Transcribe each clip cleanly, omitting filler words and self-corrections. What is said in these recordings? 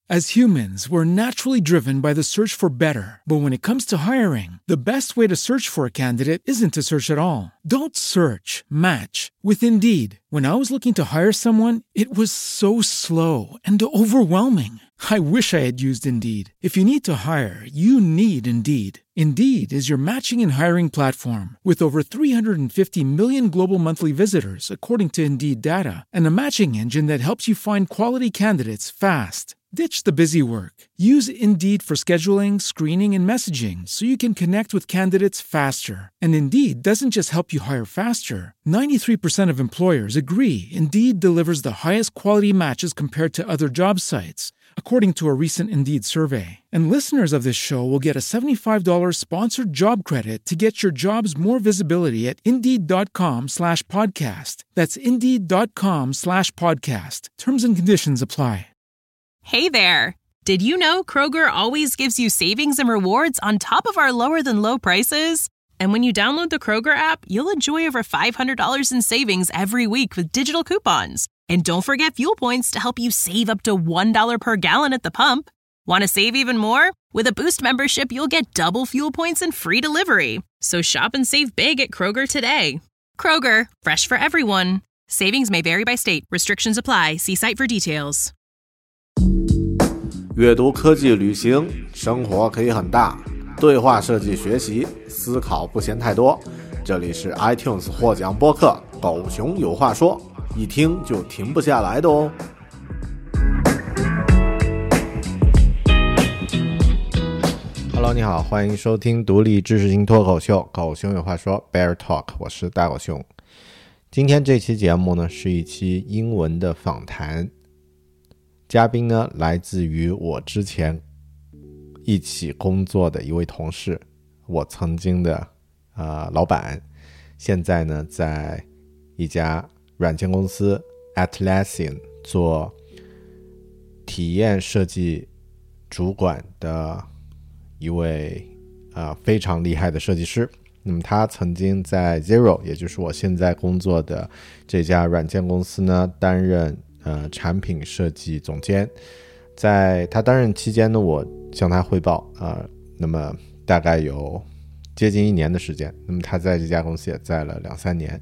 As humans, we're naturally driven by the search for better. But when it comes to hiring, the best way to search for a candidate isn't to search at all. Don't search, match with Indeed. When I was looking to hire someone, it was so slow and overwhelming. I wish I had used Indeed. If you need to hire, you need Indeed. Indeed is your matching and hiring platform with over 350 million global monthly visitors, according to Indeed data, and a matching engine that helps you find quality candidates fast. Ditch the busy work. Use Indeed for scheduling, screening, and messaging so you can connect with candidates faster. And Indeed doesn't just help you hire faster. 93% of employers agree Indeed delivers the highest quality matches compared to other job sites, according to a recent Indeed survey. And listeners of this show will get a $75 sponsored job credit to get your jobs more visibility at Indeed.com/podcast. That's Indeed.com/podcast. Terms and conditions apply. Hey there! Did you know Kroger always gives you savings and rewards on top of our lower-than-low prices? And when you download the Kroger app, you'll enjoy over $500 in savings every week with digital coupons. And don't forget fuel points to help you save up to $1 per gallon at the pump. Want to save even more? With a Boost membership, you'll get double fuel points and free delivery. So shop and save big at Kroger today. Kroger, fresh for everyone. Savings may vary by state. Restrictions apply. See site for details. 阅读、科技、旅行，生活可以很大。对话设计学习，思考不嫌太多。这里是 iTunes 获奖播客《狗熊有话说》，一听就停不下来的哦。Hello， 你好，欢迎收听独立知识型脱口秀《狗熊有话说》Bear Talk， 我是大狗熊。今天这期节目呢，是一期英文的访谈。嘉宾呢，来自于我之前一起工作的一位同事，我曾经的老板，现在呢在一家软件公司 Atlassian 做体验设计主管的一位非常厉害的设计师。那么他曾经在 Zero， 也就是我现在工作的这家软件公司呢担任产品设计总监。在他担任期间呢，我向他汇报那么大概有接近1年的时间。那么他在这家公司也在了2-3年。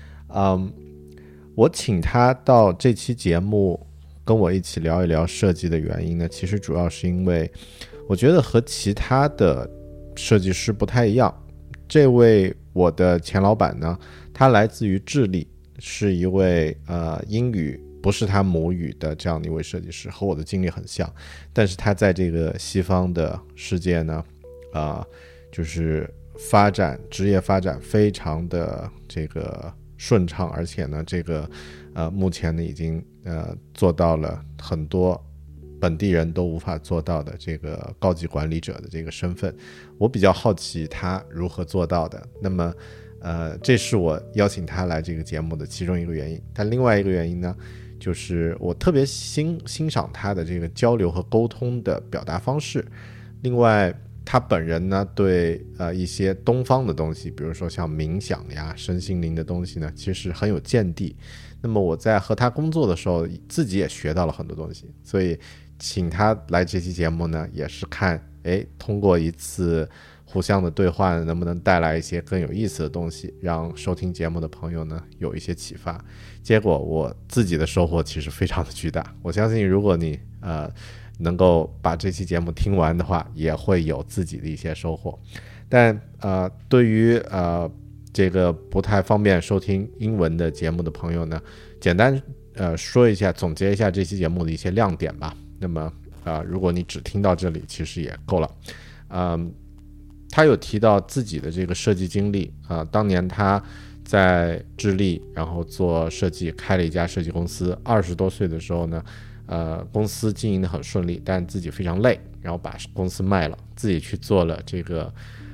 我请他到这期节目跟我一起聊一聊设计的原因呢，其实主要是因为我觉得和其他的设计师不太一样。这位我的前老板呢，他来自于智利，是一位英语不是他母语的这样的一位设计师，和我的经历很像。但是他在这个西方的世界呢，就是职业发展非常的这个顺畅，而且呢，这个目前呢已经做到了很多本地人都无法做到的这个高级管理者的这个身份。我比较好奇他如何做到的。那么这是我邀请他来这个节目的其中一个原因。但另外一个原因呢，就是我特别欣赏他的这个交流和沟通的表达方式。另外他本人呢，对一些东方的东西，比如说像冥想呀、身心灵的东西呢，其实很有见地。那么我在和他工作的时候，自己也学到了很多东西，所以请他来这期节目呢，也是看通过一次互相的对话能不能带来一些更有意思的东西，让收听节目的朋友呢有一些启发。结果我自己的收获其实非常的巨大。我相信如果你能够把这期节目听完的话，也会有自己的一些收获。但对于这个不太方便收听英文的节目的朋友呢，简单说一下，总结一下这期节目的一些亮点吧。那么如果你只听到这里，其实也够了。他有提到自己的这个设计经历当年他在智利，然后做设计，开了一家设计公司。20多岁的时候呢，公司经营的很顺利，但自己非常累，然后把公司卖了，自己去做了这个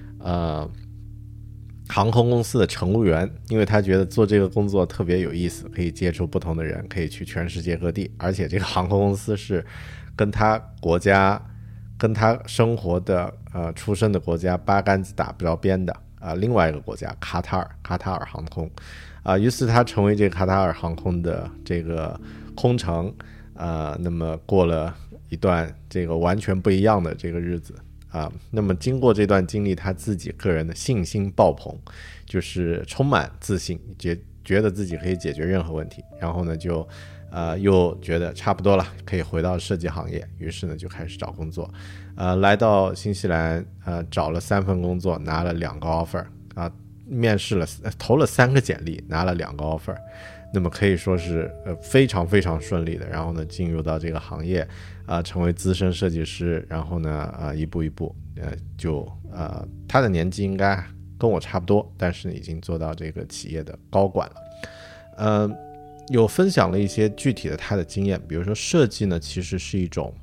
航空公司的乘务员。因为他觉得做这个工作特别有意思，可以接触不同的人，可以去全世界各地，而且这个航空公司是跟他国家跟他生活的出生的国家八竿子打不着边的另外一个国家卡塔尔航空于是他成为这个卡塔尔航空的这个空乘那么过了一段这个完全不一样的这个日子那么经过这段经历，他自己个人的信心爆棚，就是充满自信，觉得自己可以解决任何问题，然后呢就又觉得差不多了，可以回到设计行业，于是呢就开始找工作，来到新西兰找了3份工作，拿了2个 offer 面试了投了3个简历，拿了2个 offer， 那么可以说是非常非常顺利的，然后呢进入到这个行业成为资深设计师，然后呢一步一步就他的年纪应该跟我差不多，但是已经做到这个企业的高管了。有分享了一些具体的他的经验，比如说设计呢其实是一种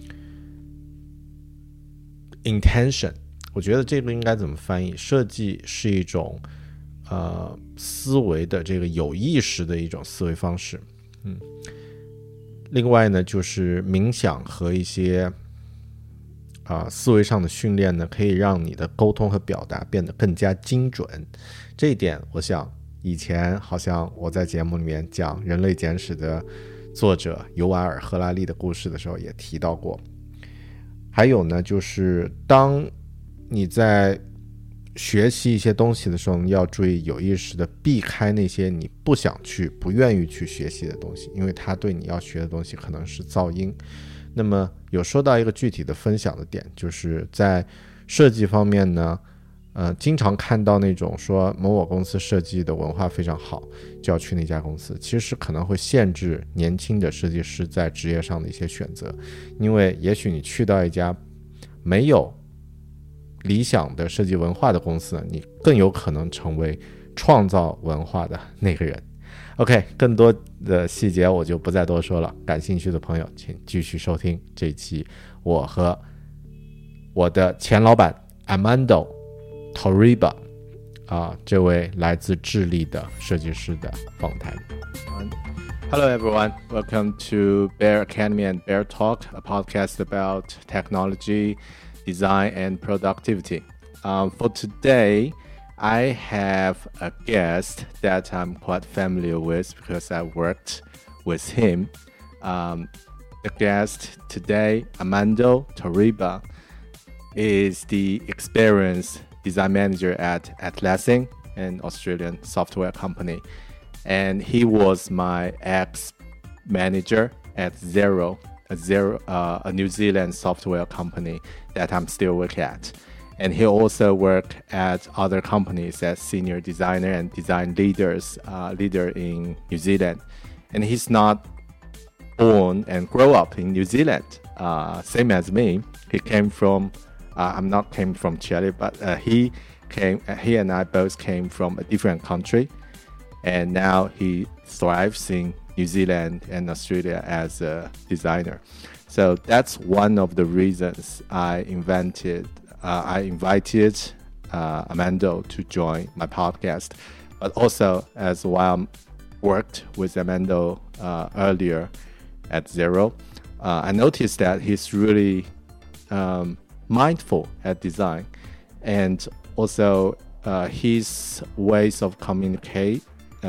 intention， 我觉得这个应该怎么翻译，设计是一种思维的这个有意识的一种思维方式。另外呢就是冥想和一些思维上的训练呢，可以让你的沟通和表达变得更加精准。这一点我想以前好像我在节目里面讲《人类简史》的作者尤瓦尔·赫拉利的故事的时候也提到过。还有呢就是当你在学习一些东西的时候，你要注意有意识的避开那些你不想去不愿意去学习的东西，因为它对你要学的东西可能是噪音。那么有说到一个具体的分享的点，就是在设计方面呢经常看到那种说某某公司设计的文化非常好，就要去那家公司，其实可能会限制年轻的设计师在职业上的一些选择，因为也许你去到一家没有理想的设计文化的公司，你更有可能成为创造文化的那个人。OK， 更多的细节我就不再多说了，感兴趣的朋友请继续收听这一期我和我的前老板 Armando Torriba 这位来自智利的设计师的访谈。Hello everyone, welcome to Bear Academy and Bear Talk, a podcast about technology, design and productivity. For today, I have a guest that I'm quite familiar with because I worked with him. The guest today, Armando Torriba, is the experienced design manager at Atlassian, an Australian software company. And he was my ex-manager at Xero, a New Zealand software company that I'm still working at. And he also worked at other companies as senior designer and design leader in New Zealand. And he's not born and grow up in New Zealand, same as me. He came from, I'm not came from Chile, but he and I both came from a different country. And now he thrives in New Zealand and Australia as a designer. So that's one of the reasons I invited Armando to join my podcast. But also, as while I worked with Armando earlier at Xero, I noticed that he's really mindful at design, and also his ways of communication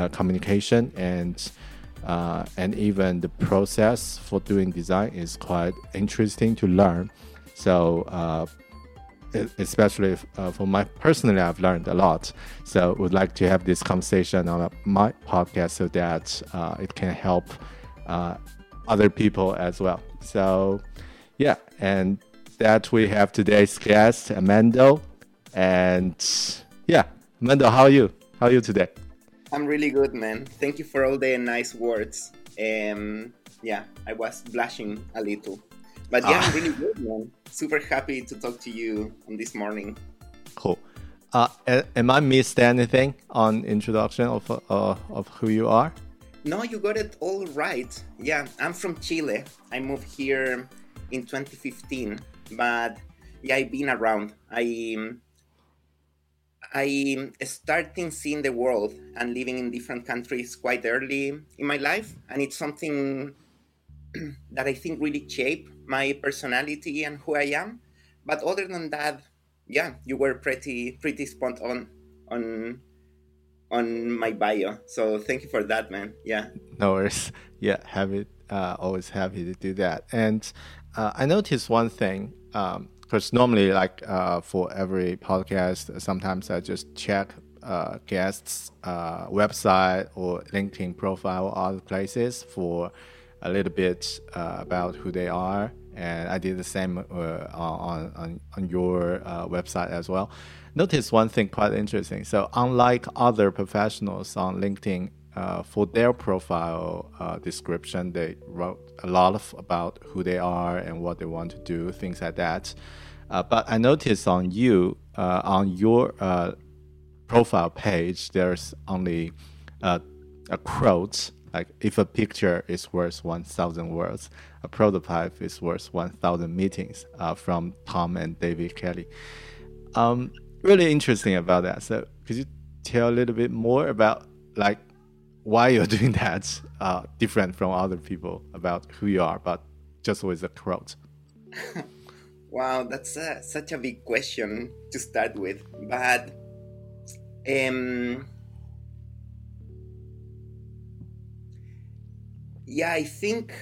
and even the process for doing design is quite interesting to learn. So especially for my personally, I've learned a lot. So would like to have this conversation on my podcast so that it can help other people as well. So yeah, and that we have today's guest, Armando. And yeah, Armando, how are you? How are you today? I'm really good, man. Thank you for all the nice words. Yeah, I was blushing a little. But yeah, I'm really good, man. Super happy to talk to you on this morning. Cool. Am I missed anything on introduction of who you are? No, you got it all right. Yeah, I'm from Chile. I moved here in 2015. But yeah, I've been around. I started seeing the world and living in different countries quite early in my life. And it's something that I think really shaped my personality and who I am. But other than that, yeah, you were pretty spot on my bio. So thank you for that, man. Yeah. No worries. Yeah, have it. Always happy to do that. And I noticed one thing, because normally, like for every podcast, sometimes I just check guests' website or LinkedIn profile or other places for a little bit about who they are. And I did the same on your website as well. Notice one thing quite interesting. So unlike other professionals on LinkedIn, for their profile description, they wrote a lot about who they are and what they want to do, things like that. But I noticed on you, on your profile page, there's only a quote, like if a picture is worth 1,000 words, a prototype is worth 1,000 meetings, from Tom and David Kelly. Really interesting about that. So could you tell a little bit more about like why you're doing that, different from other people, about who you are, but just with a quote? Wow, that's such a big question to start with. But yeah, I think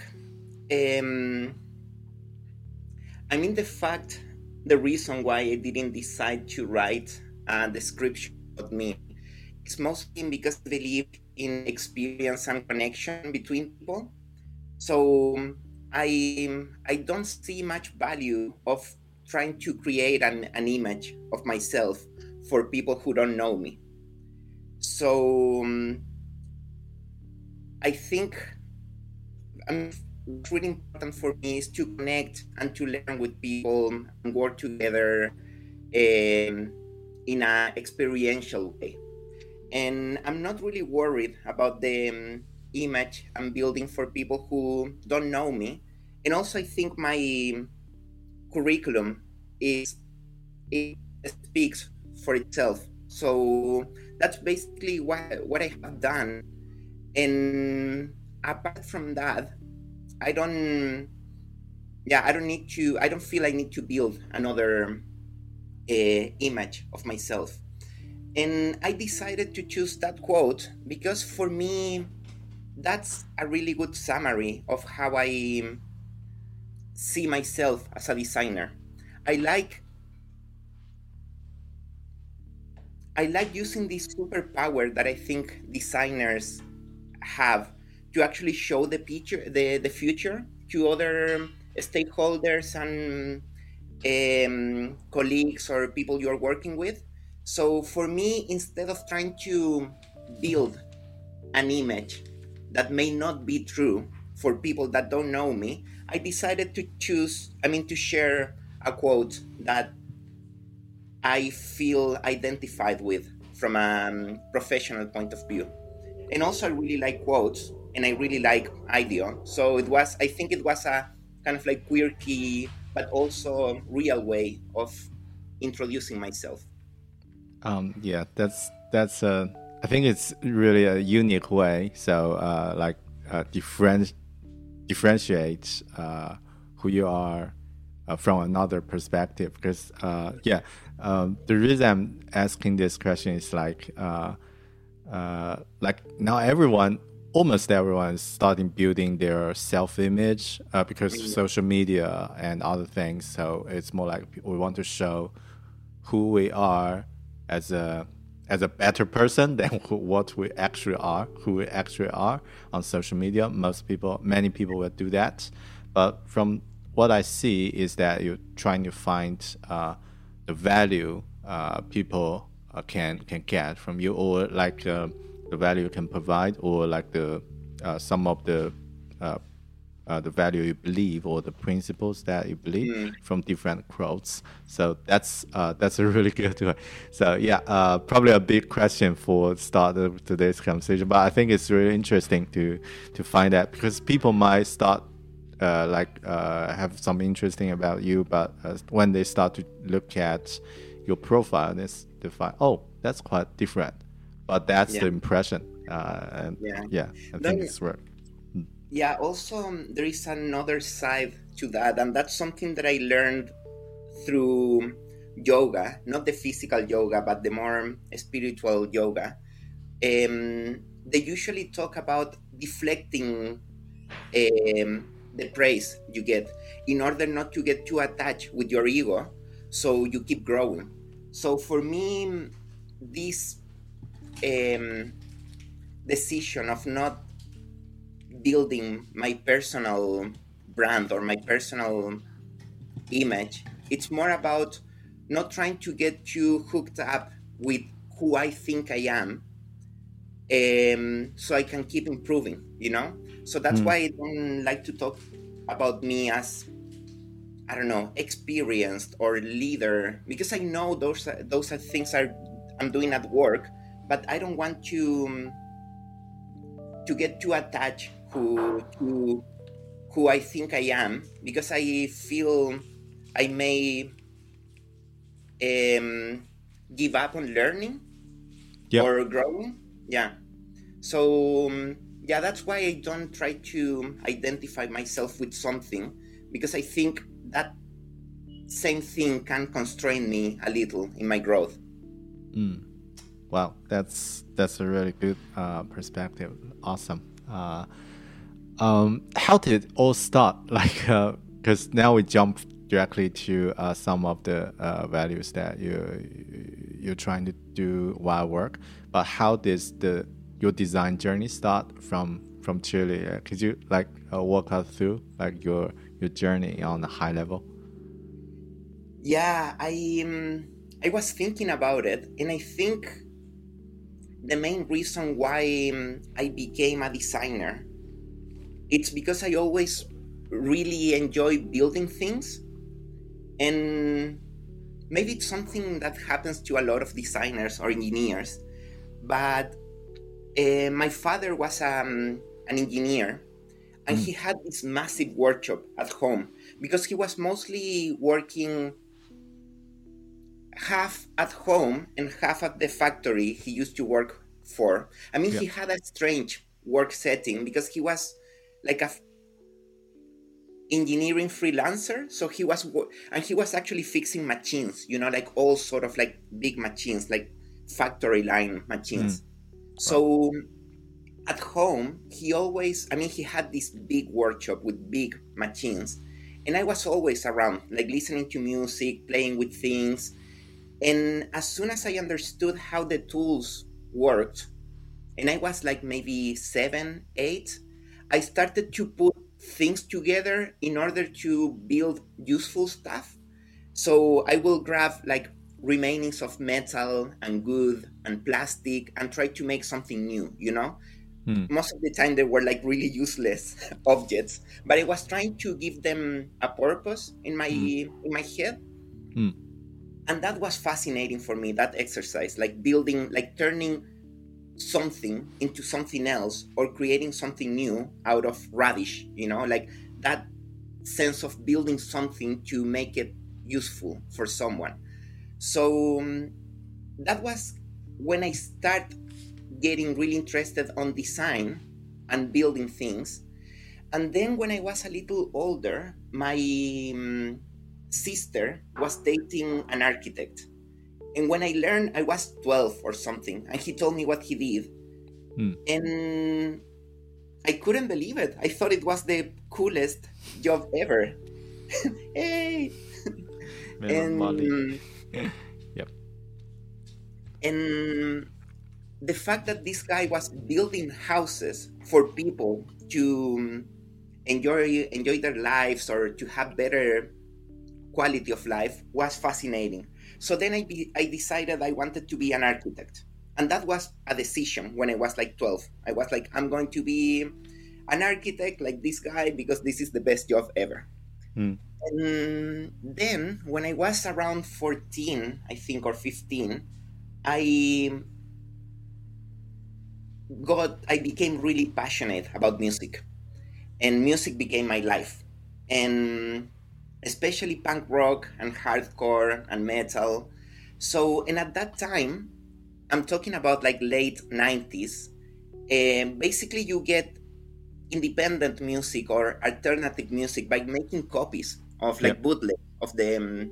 the reason why I didn't decide to write a description of me is mostly because I believe in experience and connection between people. So I don't see much value of trying to create an image of myself for people who don't know me. So I think what's really important for me is to connect and to learn with people and work together in an experiential way. And I'm not really worried about the image I'm building for people who don't know me. And also, I think my curriculum it speaks for itself. So that's basically what I have done. And apart from that, I don't feel I need to build another image of myself. And I decided to choose that quote because for me, that's a really good summary of how I see myself as a designer. I like using this superpower that I think designers have to actually show the future to other stakeholders and colleagues or people you're working with. So for me, instead of trying to build an image that may not be true for people that don't know me, I decided to share a quote that I feel identified with from a professional point of view. And also I really like quotes and I really like IDEO. So I think it was a kind of like quirky, but also real way of introducing myself. Yeah, that's I think it's really a unique way. So differentiate who you are from another perspective. Because the reason I'm asking this question is like now almost everyone is starting building their self-image because of social media and other things. So it's more like we want to show who we are as a better person than what we actually are, who we actually are on social media. Many people will do that. But from what I see is that you're trying to find the value people can get from you, or like the value you can provide, or like the some of the value you believe, or the principles that you believe from different quotes. So that's a really good one. So probably a big question for start of today's conversation, but I think it's really interesting to find that, because people might start have something interesting about you, but when they start to look at your profile, they find, oh, that's quite different, but that's the impression. I think it's right. Yeah, also there is another side to that, and that's something that I learned through yoga, not the physical yoga, but the more spiritual yoga. They usually talk about deflecting the praise you get, in order not to get too attached with your ego, so you keep growing. So for me, this decision of not building my personal brand or my personal image, it's more about not trying to get too hooked up with who I think I am, so I can keep improving, So that's why I don't like to talk about me as, I don't know, experienced or leader, because I know those are things I'm doing at work, but I don't want to get too attached to who I think I am, because I feel I may give up on learning or growing. Yeah. So that's why I don't try to identify myself with something, because I think that same thing can constrain me a little in my growth. Wow, that's a really good perspective. Awesome. How did it all start? Because now we jump directly to some of the values that you're trying to do while work. But how does your design journey start from Chile? Could you walk us through your journey on a high level? Yeah, I was thinking about it, and I think the main reason why I became a designer, it's because I always really enjoy building things. And maybe it's something that happens to a lot of designers or engineers. But my father was an engineer, and he had this massive workshop at home, because he was mostly working half at home and half at the factory he used to work for. I mean, he had a strange work setting, because he was like a engineering freelancer. So he was actually fixing machines, all sort of big machines, like factory line machines. So at home, he had this big workshop with big machines, and I was always around, listening to music, playing with things. And as soon as I understood how the tools worked, and I was maybe 7, 8, I started to put things together in order to build useful stuff. So I will grab remainings of metal and wood and plastic and try to make something new, Most of the time they were really useless objects, but I was trying to give them a purpose in my head. And that was fascinating for me, that exercise, building, turning something into something else, or creating something new out of rubbish, that sense of building something to make it useful for someone. So that was when I started getting really interested on design and building things. And then when I was a little older, my sister was dating an architect. And when I learned, I was 12 or something, and he told me what he did. And I couldn't believe it. I thought it was the coolest job ever. Hey! Yep. And the fact that this guy was building houses for people to enjoy their lives, or to have better quality of life, was fascinating. So then I decided I wanted to be an architect. And that was a decision when I was 12. I was I'm going to be an architect like this guy, because this is the best job ever. And then when I was around 14, I think, or 15, I became really passionate about music. And music became my life. And especially punk rock and hardcore and metal. So, and at that time, I'm talking about late 90s, basically you get independent music or alternative music by making copies of bootleg of the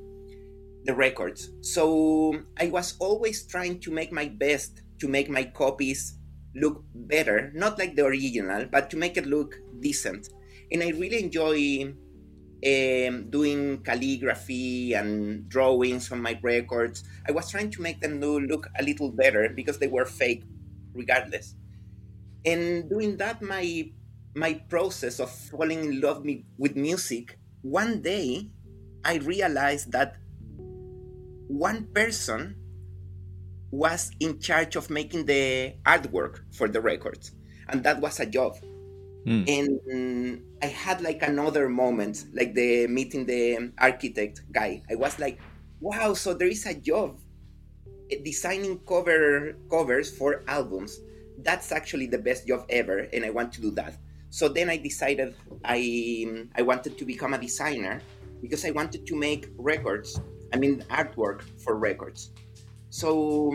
records. So I was always trying to make my best to make my copies look better, not like the original, but to make it look decent. And I really enjoy doing calligraphy and drawings on my records. I was trying to make them look a little better because they were fake regardless. And doing that, my process of falling in love with music, one day I realized that one person was in charge of making the artwork for the records, and that was a job. And I had like another moment, like the meeting the architect guy. I was like, wow, so there is a job designing covers for albums. That's actually the best job ever, and I want to do that. So then I decided I wanted to become a designer because I wanted to make records. I mean, artwork for records. So,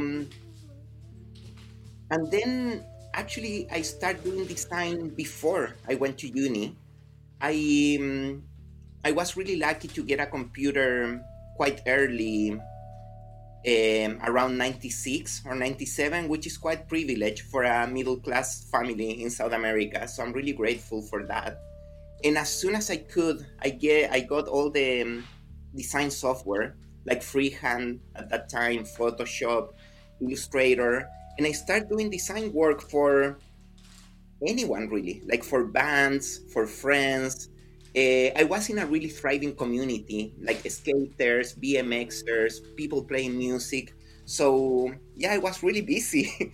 and then actually I started doing design before I went to uni. I was really lucky to get a computer quite early, around 96 or 97, which is quite privileged for a middle class family in South America. So I'm really grateful for that. And as soon as I could, I got all the design software, like freehand at that time, Photoshop, Illustrator, and I started doing design work for anyone really, like for bands, for friends. I was in a really thriving community, like skaters, BMXers, people playing music. So yeah, I was really busy.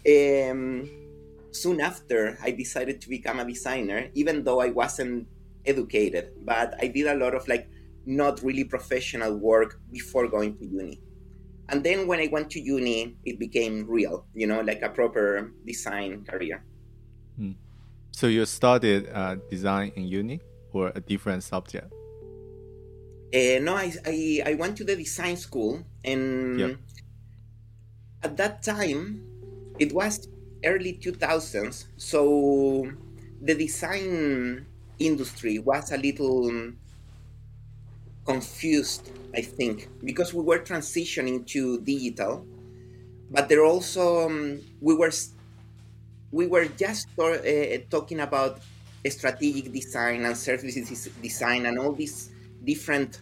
Soon after, I decided to become a designer, even though I wasn't educated, but I did a lot of like not really professional work before going to uni. And then when I went to uni, it became real, like a proper design career. So you studied design in uni or a different subject? No, I went to the design school, and at that time, it was early 2000s, so the design industry was a little confused, I think, because we were transitioning to digital, but there also we were just talking about strategic design and services design and all these different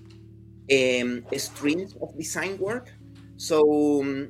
streams of design work. So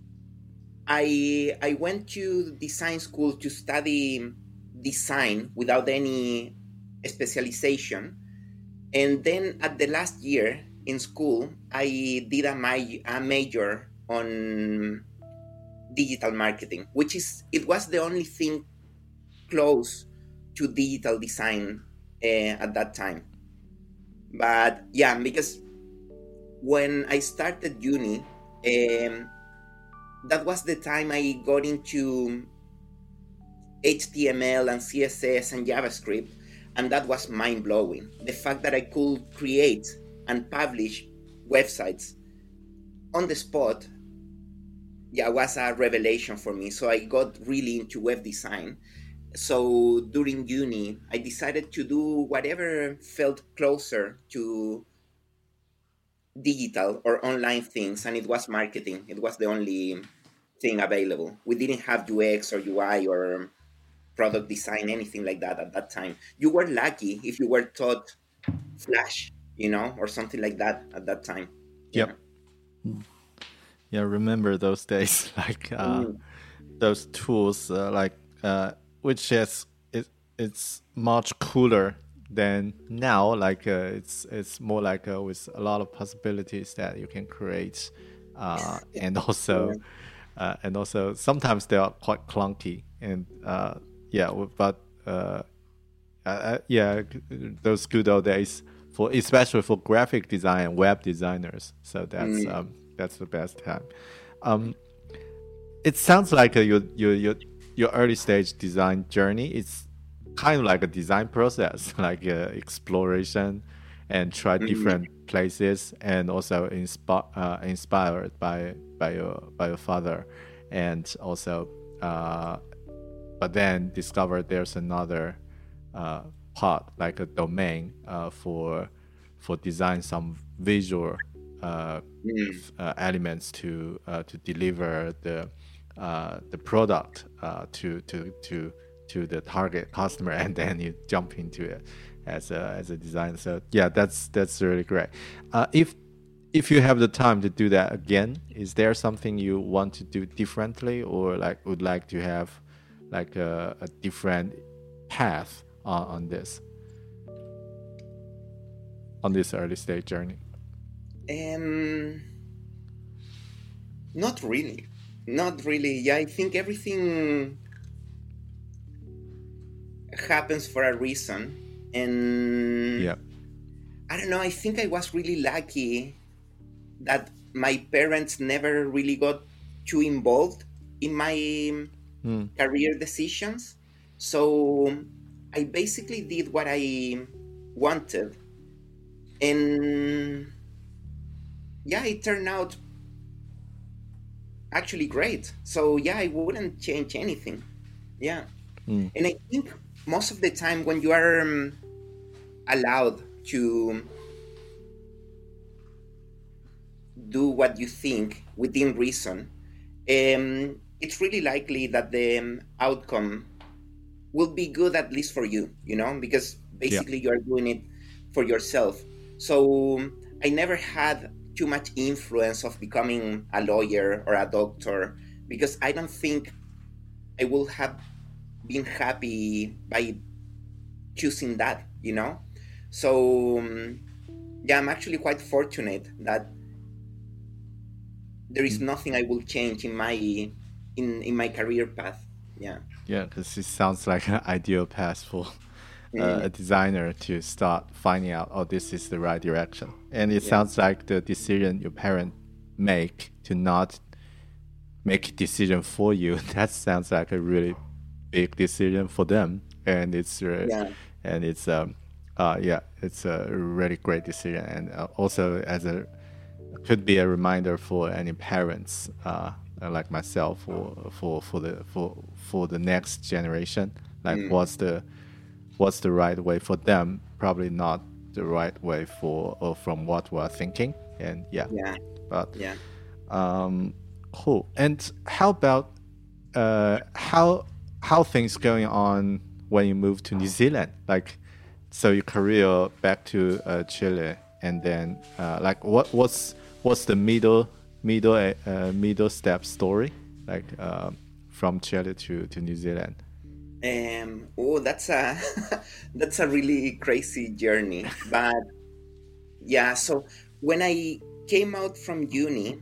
I went to design school to study design without any specialization. And then at the last year in school, I did a major on digital marketing, it was the only thing close to digital design at that time. But yeah, because when I started uni, that was the time I got into HTML and CSS and JavaScript, and that was mind-blowing. The fact that I could create and publish websites on the spot, was a revelation for me. So I got really into web design. So during uni, I decided to do whatever felt closer to digital or online things, and it was marketing. It was the only thing available. We didn't have UX or UI or product design, anything like that at that time. You were lucky if you were taught Flash, or something like that at that time. Yep. Yeah, remember those days, like those tools, which it's much cooler than now. Like it's more like with a lot of possibilities that you can create, and also sometimes they are quite clunky and those good old days especially for graphic design and web designers. So that's the best time. It sounds like your early stage design journey is kind of like a design process, like exploration and try different places, and also inspired by your father, and also but then discovered there's another part, like a domain for design some visual elements to deliver the the product to the target customer, and then you jump into it as a designer. So yeah, that's really great. If you have the time to do that again, is there something you want to do differently, or like would like to have like a different path on this early stage journey? Not really. Yeah, I think everything happens for a reason, and Yeah. I don't know. I think I was really lucky that my parents never really got too involved in my career decisions. So I basically did what I wanted. And yeah, it turned out actually great. So yeah, I wouldn't change anything. Yeah. And I think most of the time when you are allowed to do what you think within reason, it's really likely that the outcome will be good, at least for you, because basically you are doing it for yourself. So I never had too much influence of becoming a lawyer or a doctor, because I don't think I will have been happy by choosing that, So yeah, I'm actually quite fortunate that there is nothing I will change in my career path. Yeah. Yeah, because it sounds like an ideal path for a designer to start finding out, oh, this is the right direction. And it sounds like the decision your parents make to not make a decision for you, that sounds like a really big decision for them. And it's it's a really great decision, and also could be a reminder for any parents like myself, for the next generation, like what's the right way for them, probably not the right way from what we're thinking. And cool. And how about how things going on when you move to New Zealand, like, so your career back to Chile, and then like what's the middle step story, like from Chile to New Zealand? That's a that's a really crazy journey. But yeah, so when I came out from uni,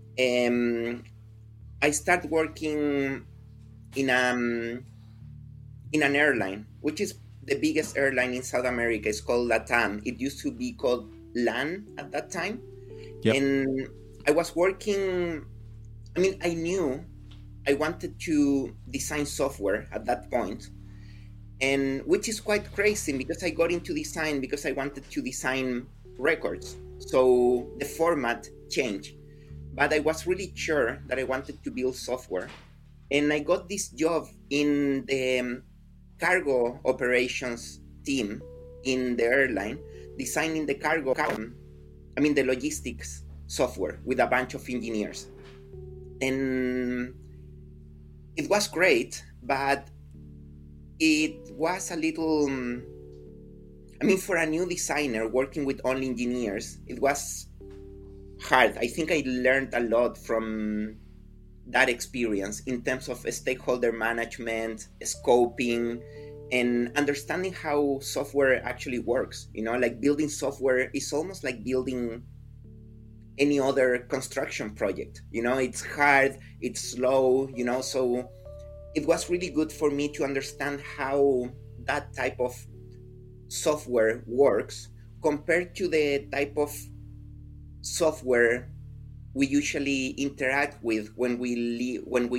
I started working in an airline, which is the biggest airline in South America. It's called LATAM. It used to be called LAN at that time. Yep. And I was working, I knew I wanted to design software at that point, and which is quite crazy because I got into design because I wanted to design records. So the format changed, but I was really sure that I wanted to build software. And I got this job in the cargo operations team in the airline, designing the the logistics software with a bunch of engineers. And it was great, but it was a little, for a new designer working with only engineers, it was hard. I think I learned a lot from that experience in terms of stakeholder management, scoping, and understanding how software actually works. Like building software is almost like building any other construction project. It's hard, it's slow, so it was really good for me to understand how that type of software works compared to the type of software we usually interact with when we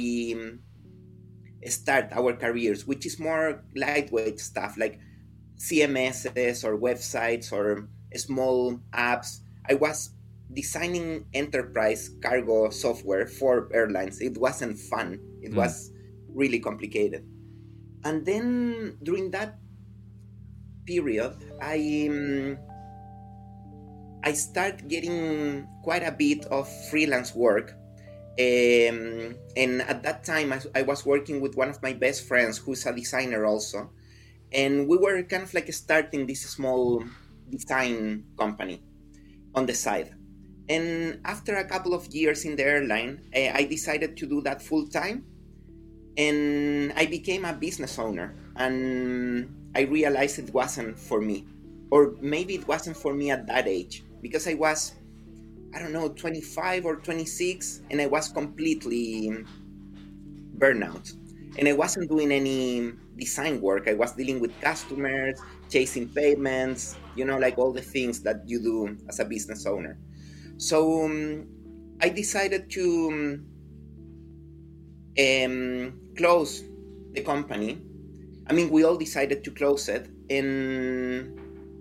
start our careers, which is more lightweight stuff like CMSs or websites or small apps. I was designing enterprise cargo software for airlines. It wasn't fun. It was really complicated. And then during that period, I started getting quite a bit of freelance work, And at that time, I was working with one of my best friends who's a designer also. And we were kind of like starting this small design company on the side. And after a couple of years in the airline, I decided to do that full time. And I became a business owner. And I realized it wasn't for me. Or maybe it wasn't for me at that age. Because I was, I don't know, 25 or 26. And I was completely burnout. And I wasn't doing any design work. I was dealing with customers, chasing payments, like all the things that you do as a business owner. So I decided to close the company. I mean, we all decided to close it. And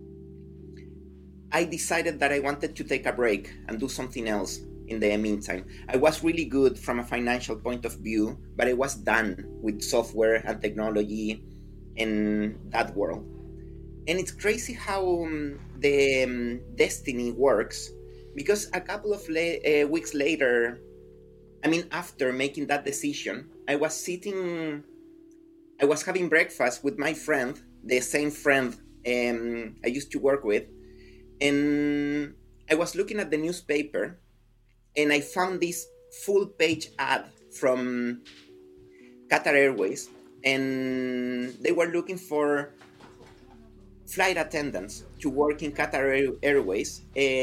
I decided that I wanted to take a break and do something else in the meantime. I was really good from a financial point of view, but I was done with software and technology in that world. And it's crazy how the destiny works, because a couple of weeks later, after making that decision, I was having breakfast with my friend, the same friend I used to work with, and I was looking at the newspaper, and I found this full-page ad from Qatar Airways, and they were looking for flight attendants to work in Qatar Airways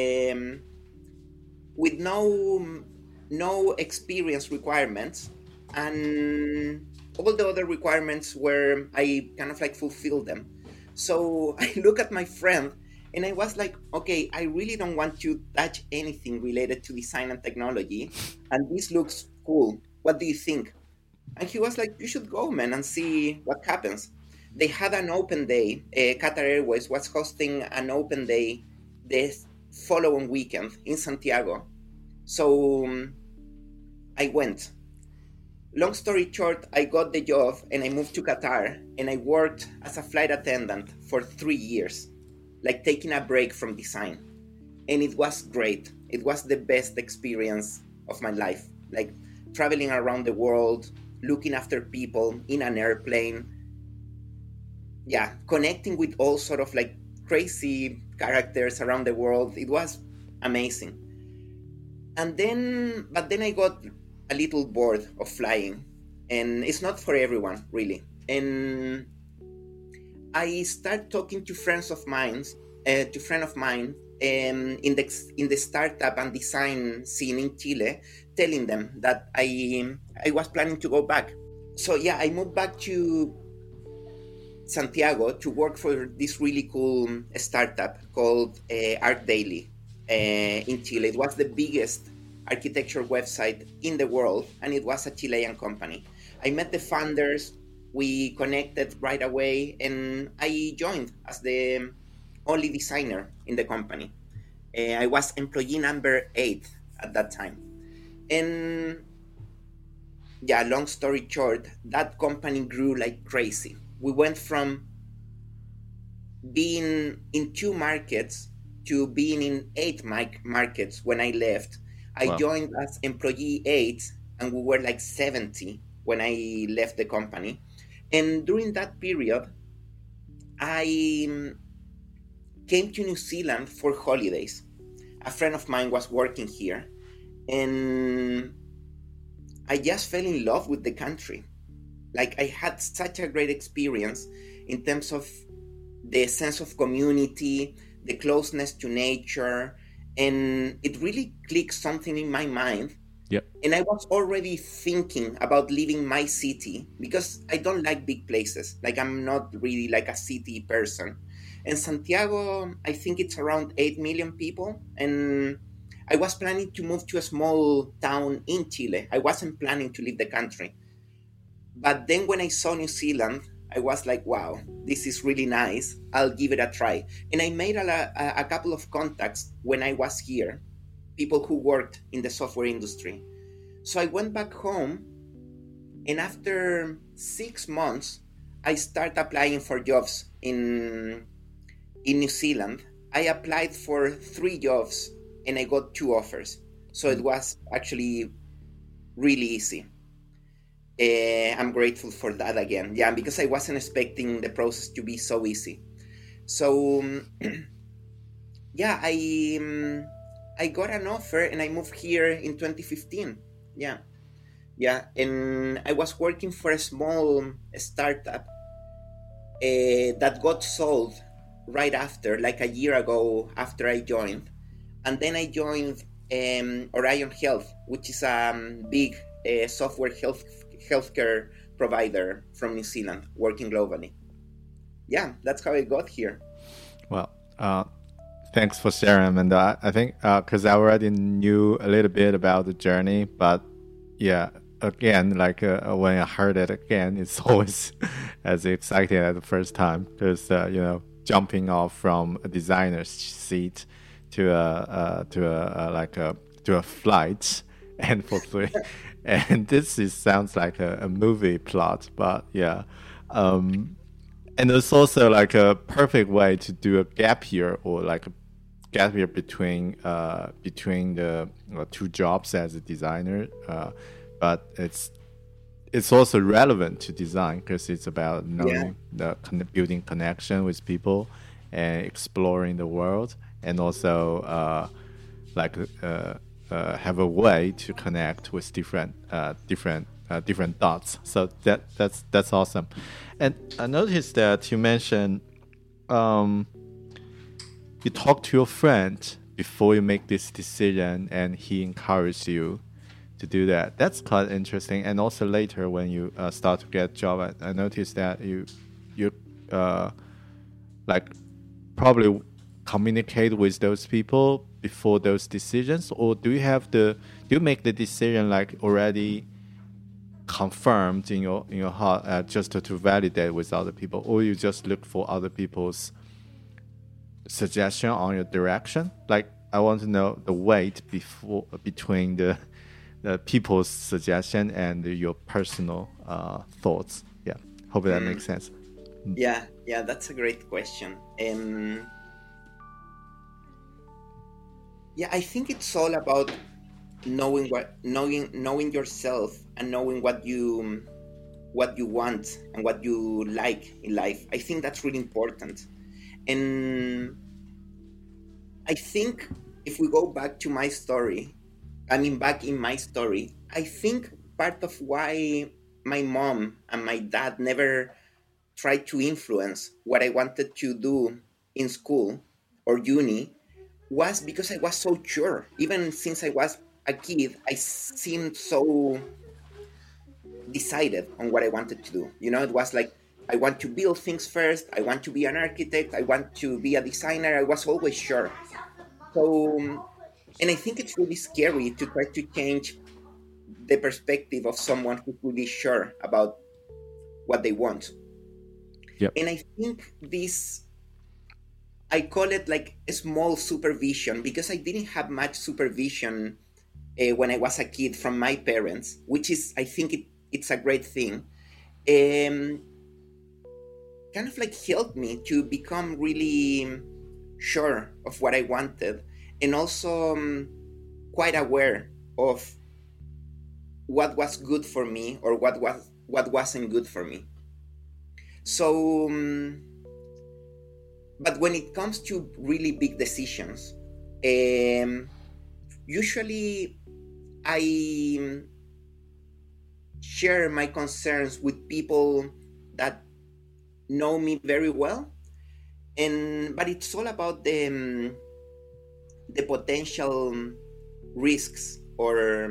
with no experience requirements, and all the other requirements where I kind of like fulfilled them. So I look at my friend, and I was like, okay, I really don't want to touch anything related to design and technology. And this looks cool. What do you think? And he was like, you should go, man, and see what happens. They had an open day. Qatar Airways was hosting an open day the following weekend in Santiago. So I went. Long story short, I got the job and I moved to Qatar, and I worked as a flight attendant for 3 years. Like taking a break from design. And it was great. It was the best experience of my life. Like traveling around the world, looking after people in an airplane. Yeah, connecting with all sort of like crazy characters around the world. It was amazing. But then I got a little bored of flying. And it's not for everyone, really. And I started talking to friends of mine, in the startup and design scene in Chile, telling them that I was planning to go back. So yeah, I moved back to Santiago to work for this really cool startup called Art Daily in Chile. It was the biggest architecture website in the world, and it was a Chilean company. I met the founders. We connected right away, and I joined as the only designer in the company. I was employee number 8 at that time. And yeah, long story short, that company grew like crazy. We went from being in 2 markets to being in 8 markets when I left. I joined as employee 8, and we were like 70 when I left the company. And during that period, I came to New Zealand for holidays. A friend of mine was working here, and I just fell in love with the country. Like I had such a great experience in terms of the sense of community, the closeness to nature, and it really clicked something in my mind. Yep. And I was already thinking about leaving my city because I don't like big places. Like I'm not really like a city person. And Santiago, I think it's around 8 million people. And I was planning to move to a small town in Chile. I wasn't planning to leave the country. But then when I saw New Zealand, I was like, wow, this is really nice. I'll give it a try. And I made a couple of contacts when I was here, people who worked in the software industry. So I went back home, and after 6 months, I started applying for jobs in New Zealand. I applied for 3 jobs, and I got 2 offers. So it was actually really easy. I'm grateful for that again. Yeah, because I wasn't expecting the process to be so easy. So yeah, I got an offer and I moved here in 2015. Yeah, yeah, and I was working for a small startup that got sold right after, like a year ago after I joined, and then I joined Orion Health, which is a big software healthcare provider from New Zealand, working globally. Yeah, that's how I got here. Well, thanks for sharing, and I think because I already knew a little bit about the journey, but yeah, again, like when I heard it again, it's always as exciting as the first time because jumping off from a designer's seat to a flight and for three, and sounds like a movie plot, but yeah. And it's also like a perfect way to do a gap year or like a gap year between the two jobs as a designer. But it's also relevant to design because it's about knowing building connection with people and exploring the world, and also have a way to connect with different dots. So that's awesome. And I noticed that you mentioned you talked to your friend before you make this decision, and he encouraged you to do that. That's quite interesting. And also later when you start to get a job, I noticed that you like probably communicate with those people before those decisions, or do you make the decision like already confirmed in your heart just to validate with other people, or you just look for other people's suggestion on your direction? Like, I want to know the weight between the people's suggestion and your personal thoughts. Yeah, hope that makes sense. Yeah, that's a great question. Yeah, I think it's all about knowing yourself and knowing what you want and what you like in life. I think that's really important. And I think if we go back to my story, back in my story, I think part of why my mom and my dad never tried to influence what I wanted to do in school or uni was because I was so sure. Even since I was a kid, I seemed so decided on what I wanted to do. It was like, I want to build things first. I want to be an architect. I want to be a designer. I was always sure. So, and I think it's really scary to try to change the perspective of someone who's really sure about what they want. Yep. And I think I call it like a small supervision, because I didn't have much supervision when I was a kid from my parents, which is, I think it's a great thing. Kind of like helped me to become really sure of what I wanted, and also quite aware of what was good for me or what wasn't good for me. So, but when it comes to really big decisions, usually I share my concerns with people that know me very well, but it's all about the potential risks or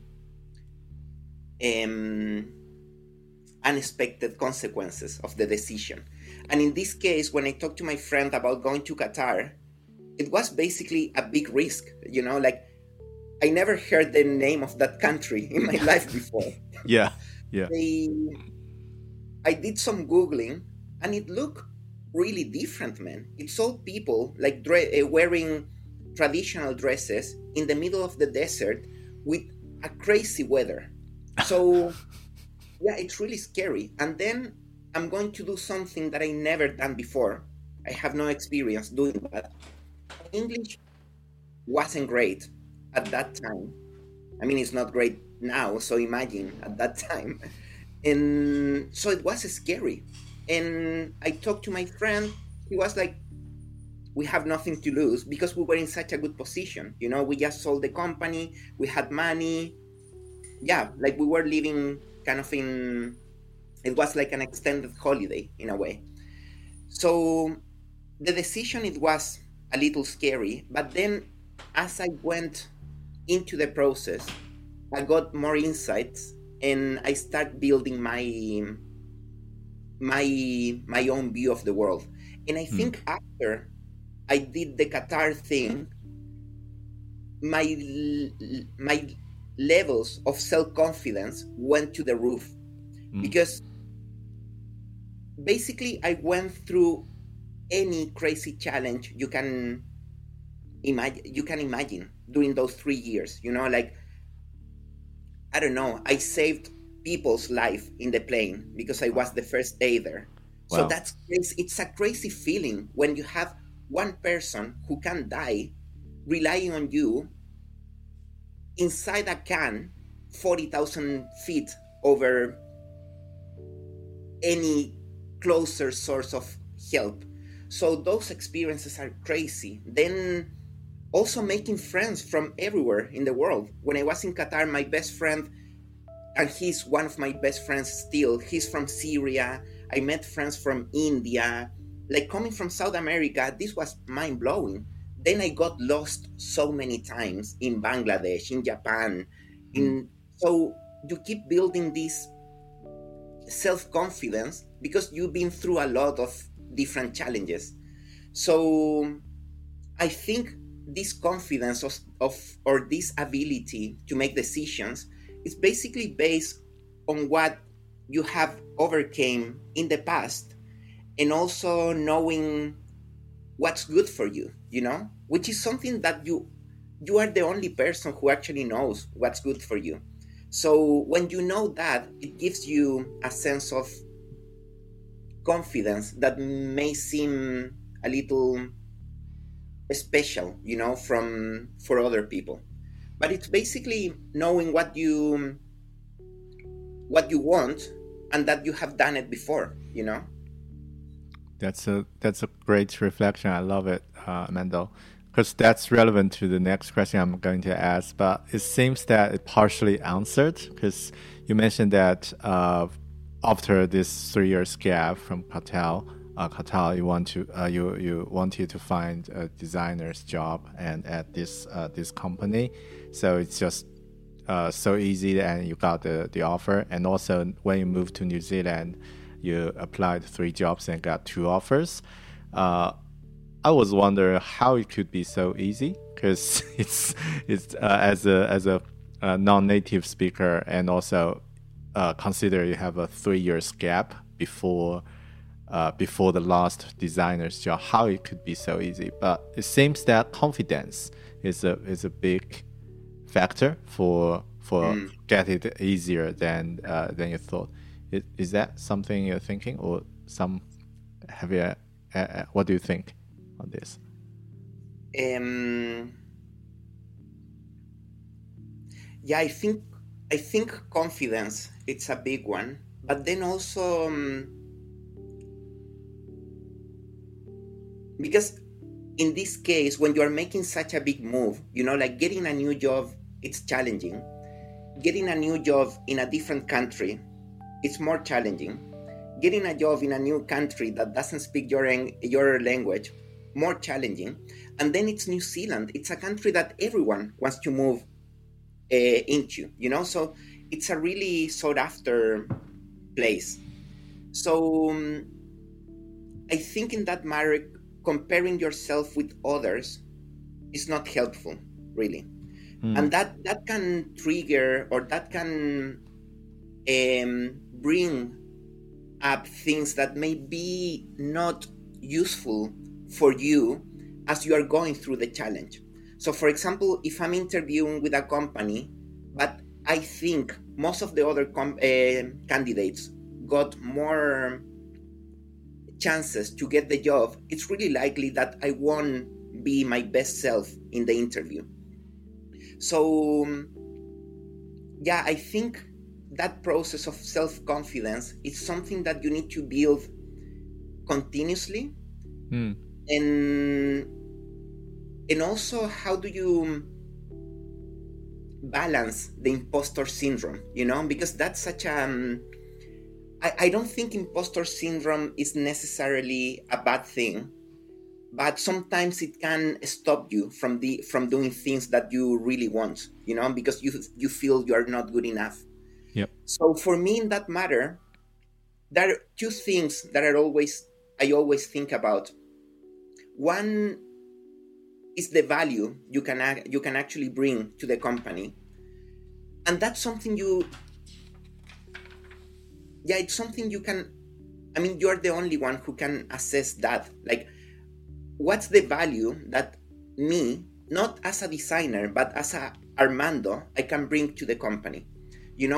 unexpected consequences of the decision. And in this case, when I talked to my friend about going to Qatar, it was basically a big risk. Like, I never heard the name of that country in my life before. Yeah. I did some Googling, and it looked really different, man. It's all people like wearing traditional dresses in the middle of the desert with a crazy weather. So yeah, it's really scary. And then I'm going to do something that I never done before. I have no experience doing that. English wasn't great at that time. It's not great now, so imagine at that time. And so it was scary. And I talked to my friend. He was like, we have nothing to lose because we were in such a good position. You know, we just sold the company, we had money. Yeah, like we were living kind of in, it was like an extended holiday in a way. So the decision, it was a little scary, but then as I went into the process, I got more insights and I start building my own view of the world. And I think after I did the Qatar thing, my levels of self-confidence went to the roof because basically I went through any crazy challenge you can imagine during those 3 years. You know, like, I don't know, I saved people's life in the plane because I was the first day there. Wow. So that's crazy. It's a crazy feeling when you have one person who can die relying on you inside a can 40,000 feet over any closer source of help. So those experiences are crazy. Then also making friends from everywhere in the world. When I was in Qatar, my best friend, and he's one of my best friends still, he's from Syria. I met friends from India. Like, coming from South America, this was mind-blowing. Then I got lost so many times in Bangladesh, in Japan. So you keep building this self-confidence because you've been through a lot of different challenges. So I think this confidence or this ability to make decisions is basically based on what you have overcame in the past, and also knowing what's good for you, you know, which is something that you are the only person who actually knows what's good for you. So when you know that, it gives you a sense of confidence that may seem a little special, you know, for other people. But it's basically knowing what you want and that you have done it before, you know. That's a great reflection. I love it, Mendo, because that's relevant to the next question I'm going to ask. But it seems that it partially answered, because you mentioned that after this 3 years gap from Qatar, you wanted to find a designer's job and at this company. So it's just so easy, and you got the offer. And also when you moved to New Zealand, you applied 3 jobs and got 2 offers. I was wondering how it could be so easy, because it's as a non-native speaker, and also consider you have a 3 years gap before the last designer's job. How it could be so easy? But it seems that confidence is a big factor for get it easier than you thought. Is that something you're thinking, or have you? What do you think on this? Yeah, I think confidence, it's a big one, but then also because in this case, when you are making such a big move, you know, like getting a new job, it's challenging. Getting a new job in a different country, it's more challenging. Getting a job in a new country that doesn't speak your language, more challenging. And then it's New Zealand. It's a country that everyone wants to move into, you know? So it's a really sought after place. So I think in that matter, comparing yourself with others is not helpful, really. And that can trigger, or that can bring up things that may be not useful for you as you are going through the challenge. So for example, if I'm interviewing with a company, but I think most of the other candidates got more chances to get the job, it's really likely that I won't be my best self in the interview. So yeah, I think that process of self-confidence is something that you need to build continuously. And also, how do you balance the imposter syndrome, because that's such a I don't think imposter syndrome is necessarily a bad thing, but sometimes it can stop you from doing things that you really want, because you feel you are not good enough. Yep. So for me, in that matter, there are two things that I always think about. One is the value you can actually bring to the company, and that's something it's something you can. I mean, you're the only one who can assess that. Like, what's the value that me, not as a designer, but as a Armando, I can bring to the company? You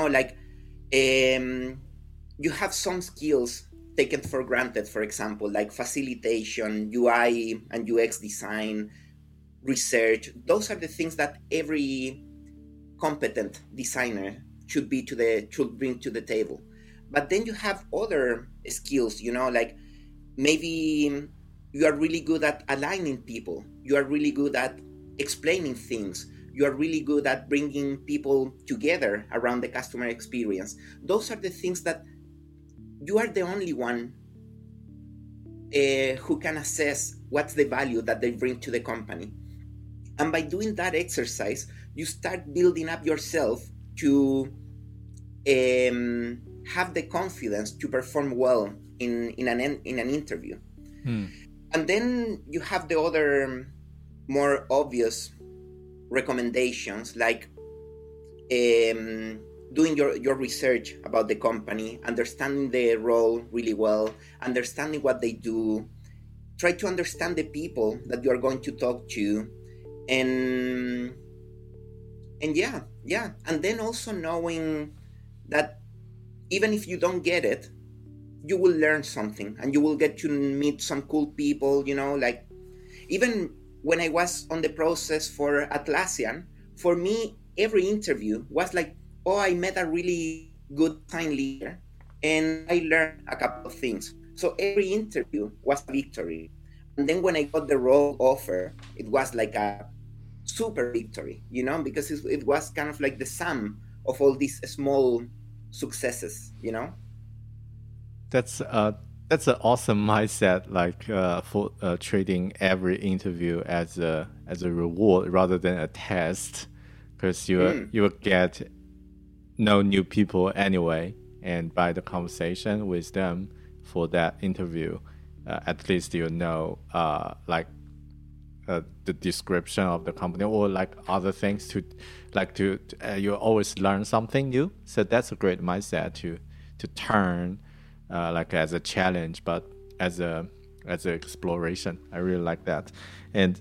have some skills taken for granted, for example, like facilitation, UI and UX design, research. Those are the things that every competent designer should bring to the table. But then you have other skills, like maybe you are really good at aligning people. You are really good at explaining things. You are really good at bringing people together around the customer experience. Those are the things that you are the only one who can assess what's the value that they bring to the company. And by doing that exercise, you start building up yourself to have the confidence to perform well in an interview. And then you have the other more obvious recommendations, like doing your research about the company, understanding the role really well, understanding what they do, try to understand the people that you are going to talk to, and yeah, and then also knowing that even if you don't get it, you will learn something and you will get to meet some cool people, like even when I was on the process for Atlassian, for me, every interview was like, oh, I met a really good design leader and I learned a couple of things. So every interview was a victory. And then when I got the role offer, it was like a super victory, because it was kind of like the sum of all these small successes, That's an awesome mindset, like for treating every interview as a reward rather than a test, because you will get know new people anyway, and by the conversation with them for that interview, at least you know the description of the company or like other things to you always learn something new. So that's a great mindset to turn like as a challenge, but as an exploration. I really like that. And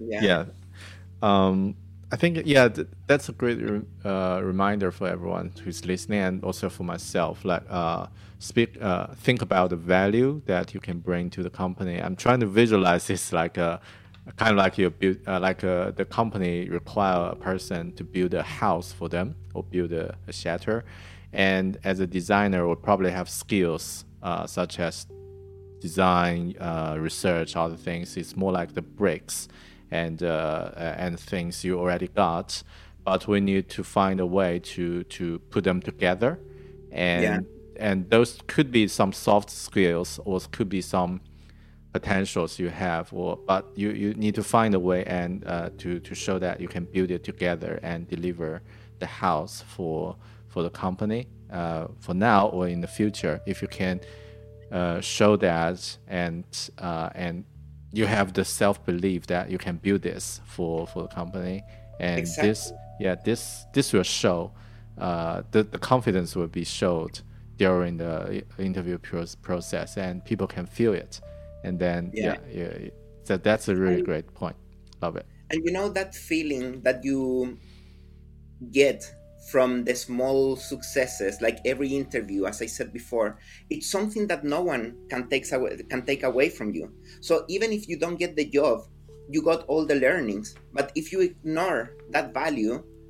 I think that's a great reminder for everyone who's listening, and also for myself. Like think about the value that you can bring to the company. I'm trying to visualize this like a kind of like you build the company require a person to build a house for them or build a shelter, and as a designer will probably have skills such as design, research, other things. It's more like the bricks and things you already got, but we need to find a way to put them together, and those could be some soft skills or could be some potentials you have, but you need to find a way and to show that you can build it together and deliver the house for the company for now or in the future. If you can show that and you have the self-belief that you can build this for the company, and exactly. this will show the confidence will be showed during the interview process, and people can feel it. And then so that's a really great point. Love it. And that feeling that you get from the small successes, like every interview, as I said before, it's something that no one can take away from you. So even if you don't get the job, you got all the learnings. But if you ignore that value,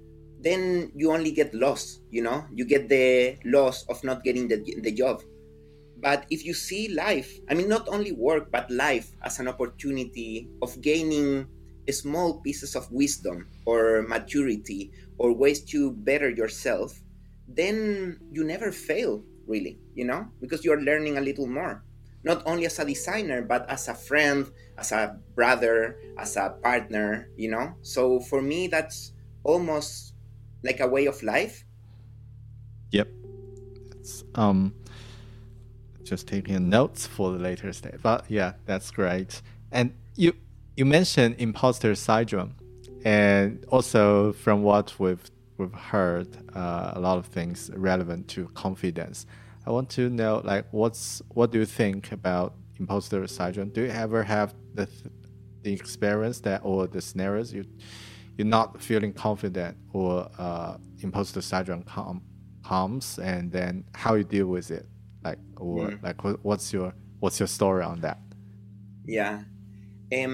then you only get loss, you get the loss of not getting the job. But if you see life, I mean, not only work, but life as an opportunity of gaining small pieces of wisdom or maturity or ways to better yourself, then you never fail, really, because you're learning a little more, not only as a designer, but as a friend, as a brother, as a partner, So for me, that's almost like a way of life. Yep. It's, just taking notes for the later stage. But yeah, that's great. And you mentioned imposter syndrome, and also from what we've heard, a lot of things relevant to confidence. I want to know, like, what do you think about imposter syndrome? Do you ever have the experience that, or the scenarios you're not feeling confident, or imposter syndrome comes, and then how you deal with it? Like, or like, what's your story on that? Yeah. I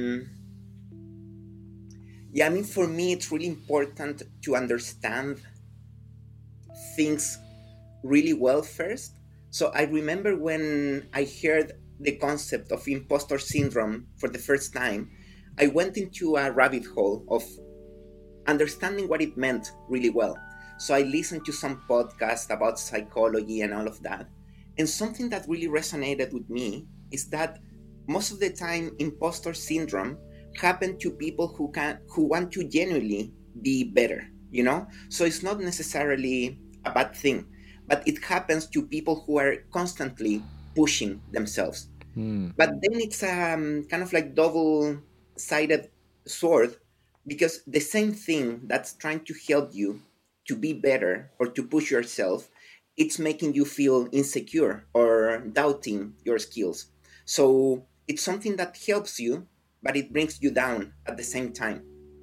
mean, for me, it's really important to understand things really well first. So I remember when I heard the concept of imposter syndrome for the first time, I went into a rabbit hole of understanding what it meant really well. So I listened to some podcasts about psychology and all of that. And something that really resonated with me is that most of the time, imposter syndrome happens to people who want to genuinely be better, So it's not necessarily a bad thing, but it happens to people who are constantly pushing themselves. But then it's kind of like double-sided sword, because the same thing that's trying to help you to be better or to push yourself, it's making you feel insecure or doubting your skills. So it's something that helps you, but it brings you down at the same time.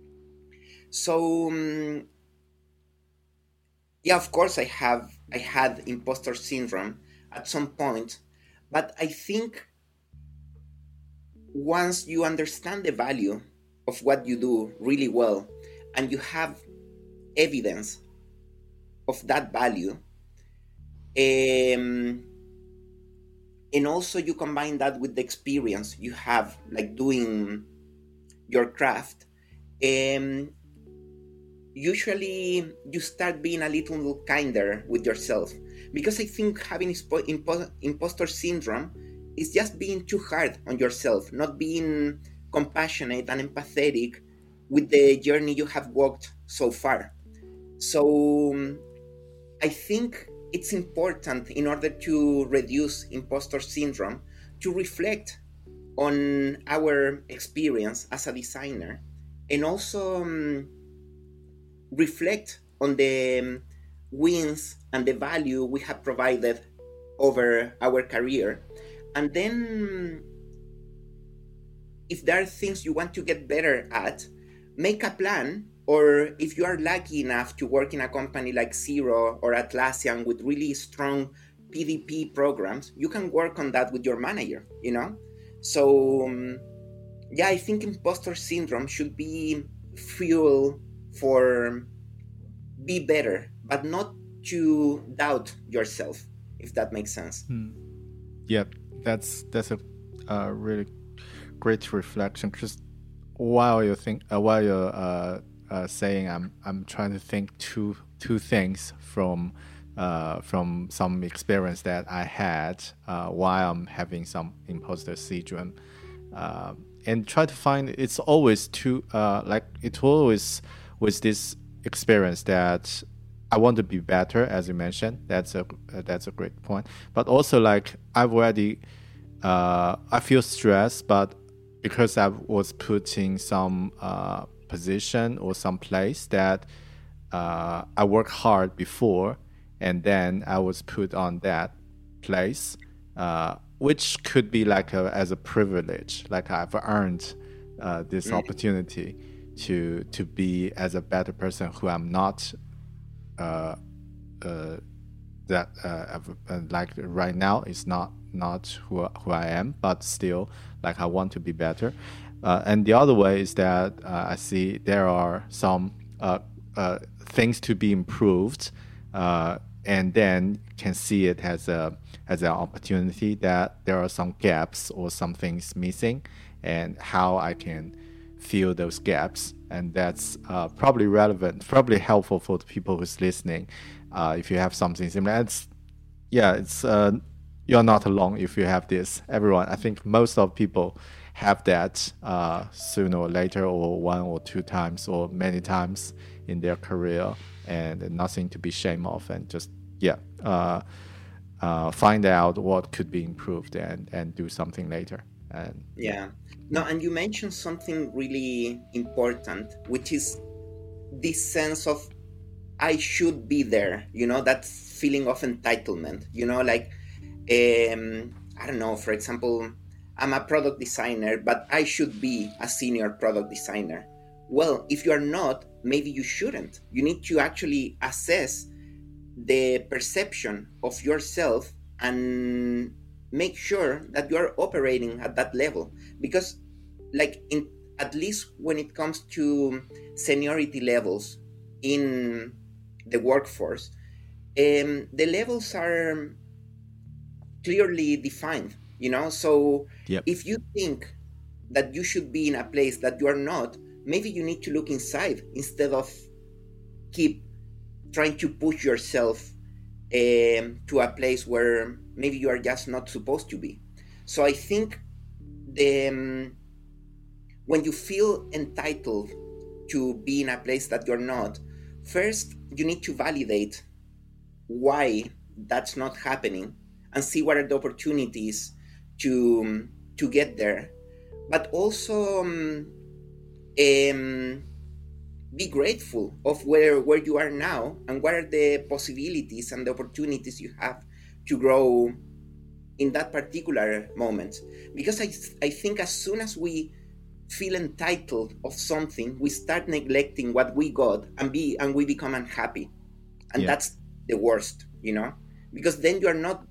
So yeah, of course I had imposter syndrome at some point, but I think once you understand the value of what you do really well, and you have evidence of that value, and also you combine that with the experience you have, like doing your craft, usually you start being a little kinder with yourself, because I think having imposter syndrome is just being too hard on yourself, not being compassionate and empathetic with the journey you have walked so far. So I think it's important, in order to reduce imposter syndrome, to reflect on our experience as a designer, and also reflect on the wins and the value we have provided over our career. And then, if there are things you want to get better at, make a plan. Or if you are lucky enough to work in a company like Xero or Atlassian with really strong PDP programs, you can work on that with your manager, So yeah, I think imposter syndrome should be fuel for be better, but not to doubt yourself, if that makes sense. Yeah, that's a really great reflection. Because while you're saying, I'm trying to think two things from some experience that I had while I'm having some imposter syndrome, and try to find it's always it always with this experience that I want to be better, as you mentioned. That's a great point. But also, like, I've already I feel stressed, but because I was put in some position or some place that I worked hard before, and then I was put on that place, which could be like as a privilege, like I've earned this opportunity to be as a better person who I'm not like right now is not who I am, but still, like, I want to be better. And the other way is that I see there are some things to be improved, and then can see it as an opportunity that there are some gaps or some things missing, and how I can fill those gaps. And that's probably relevant, probably helpful for the people who's listening. If you have something similar, it's you're not alone if you have this. Everyone, I think most of people have that sooner or later, or one or two times or many times in their career, and nothing to be ashamed of, and just find out what could be improved and do something later. And no, and you mentioned something really important, which is this sense of I should be there, that feeling of entitlement, like I don't know, for example, I'm a product designer, but I should be a senior product designer. Well, if you are not, maybe you shouldn't. You need to actually assess the perception of yourself and make sure that you are operating at that level. Because at least when it comes to seniority levels in the workforce, the levels are clearly defined, so if you think that you should be in a place that you are not, maybe you need to look inside instead of keep trying to push yourself to a place where maybe you are just not supposed to be. So I think when you feel entitled to be in a place that you're not, first you need to validate why that's not happening and see what are the opportunities to get there. But also be grateful of where you are now and what are the possibilities and the opportunities you have to grow in that particular moment. Because I think as soon as we feel entitled of something, we start neglecting what we got and we become unhappy. And that's the worst, because then you are not,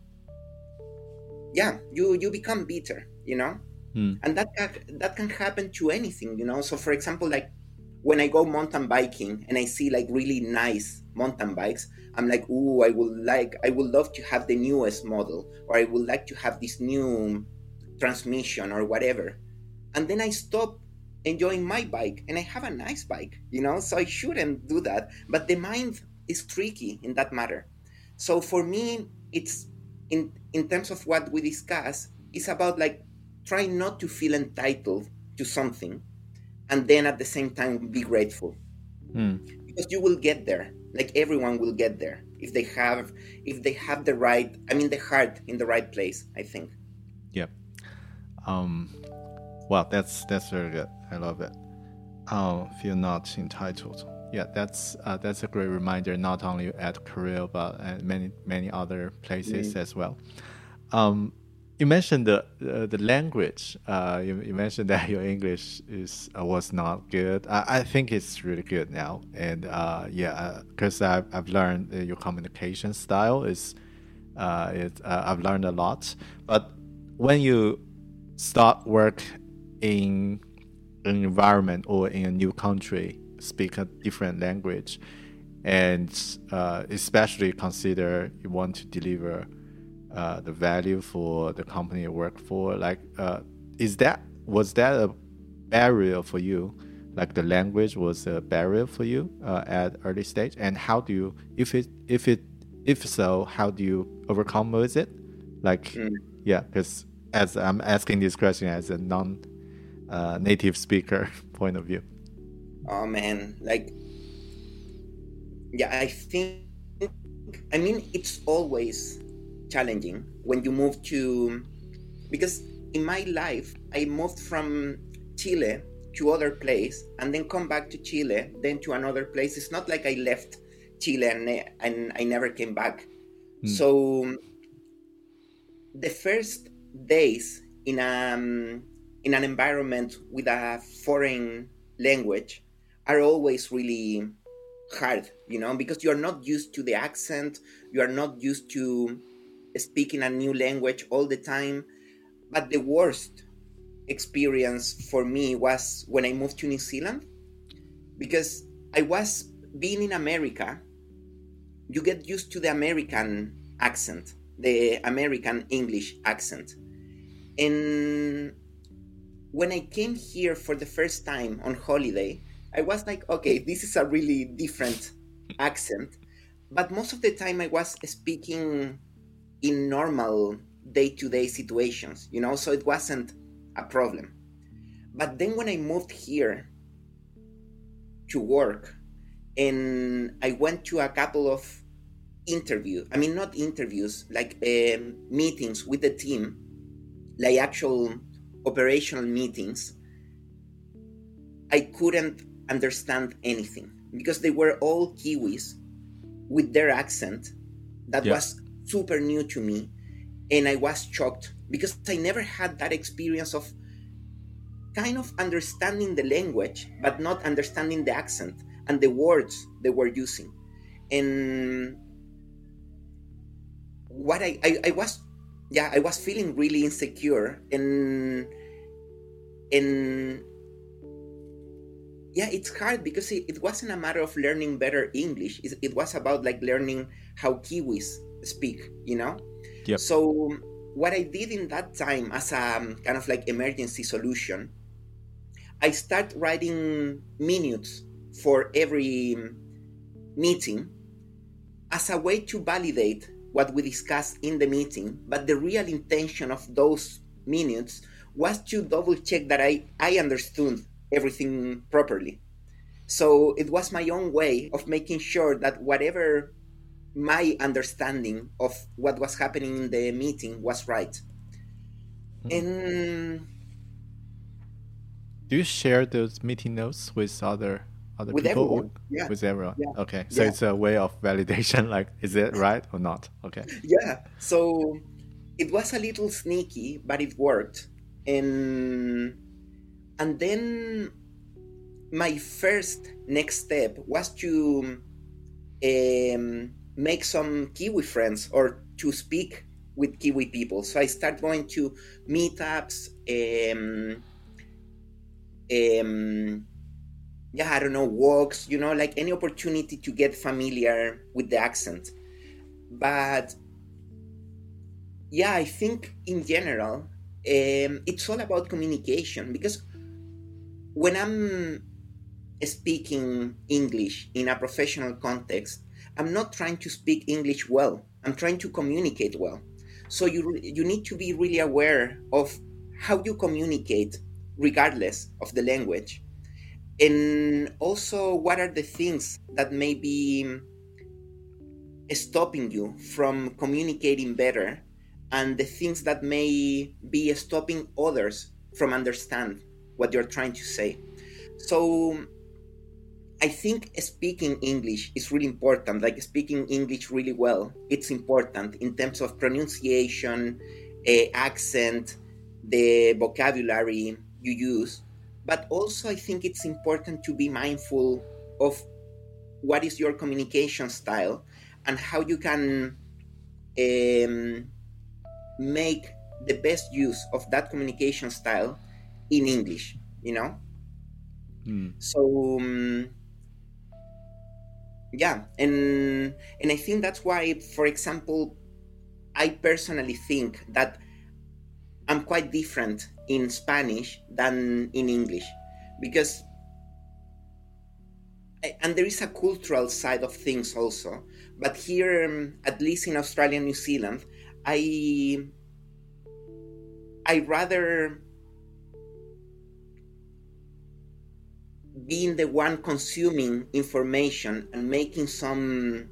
you become bitter, and that can happen to anything, So for example, like when I go mountain biking and I see like really nice mountain bikes, I'm like, ooh, I would love to have the newest model, or I would like to have this new transmission or whatever. And then I stop enjoying my bike and I have a nice bike, so I shouldn't do that. But the mind is tricky in that matter. So for me, it's in terms of what we discuss, it's about like trying not to feel entitled to something, and then at the same time be grateful, because you will get there. Like everyone will get there if they have the heart in the right place, I think. Well, that's very good. I love it. Feel not entitled. That's a great reminder, not only at career but at many other places as well. You mentioned the language. You mentioned that your English was not good. I think it's really good now, and because I've learned your communication style I've learned a lot. But when you start work in an environment or in a new country, speak a different language, and especially consider you want to deliver the value for the company you work for, was that a barrier for you? Like the language was a barrier for you at early stage, and how do you, if so, how do you overcome with it? Because as I'm asking this question as a non-native speaker point of view. Oh man, it's always challenging when you move because in my life I moved from Chile to other place and then come back to Chile, then to another place. It's not like I left Chile and I never came back. So the first days in an environment with a foreign language are always really hard, because you're not used to the accent, you are not used to speaking a new language all the time. But the worst experience for me was when I moved to New Zealand, because I was being in America, you get used to the American accent, the American English accent. And when I came here for the first time on holiday, I was like, okay, this is a really different accent. But most of the time I was speaking in normal day-to-day situations, so it wasn't a problem. But then when I moved here to work, and I went to a couple of not interviews, like meetings with the team, like actual operational meetings, I couldn't understand anything because they were all Kiwis with their accent that was super new to me. And I was shocked because I never had that experience of kind of understanding the language, but not understanding the accent and the words they were using. And what I was feeling really insecure, and it's hard because it wasn't a matter of learning better English. It was about like learning how Kiwis speak, Yep. So what I did in that time as a kind of like emergency solution, I start writing minutes for every meeting as a way to validate what we discussed in the meeting. But the real intention of those minutes was to double check that I understood everything properly. So it was my own way of making sure that whatever my understanding of what was happening in the meeting was right. And do you share those meeting notes with other with people? everyone. Yeah. With everyone. Yeah. Okay. So it's a way of validation, like, is it right or not? Okay. Yeah. So it was a little sneaky, but it worked. And then my first next step was to make some Kiwi friends or to speak with Kiwi people. So I started going to meetups, walks, like any opportunity to get familiar with the accent. But I think in general, it's all about communication, because when I'm speaking English in a professional context, I'm not trying to speak English well. I'm trying to communicate well. So you need to be really aware of how you communicate regardless of the language. And also, what are the things that may be stopping you from communicating better, and the things that may be stopping others from understand what you're trying to say. So I think speaking English is really important, like speaking English really well. It's important in terms of pronunciation, accent, the vocabulary you use. But also I think it's important to be mindful of what is your communication style and how you can make the best use of that communication style in English, So and I think that's why, for example, I personally think that I'm quite different in Spanish than in English, because and there is a cultural side of things also, but here, at least in Australia and New Zealand, I rather being the one consuming information and making some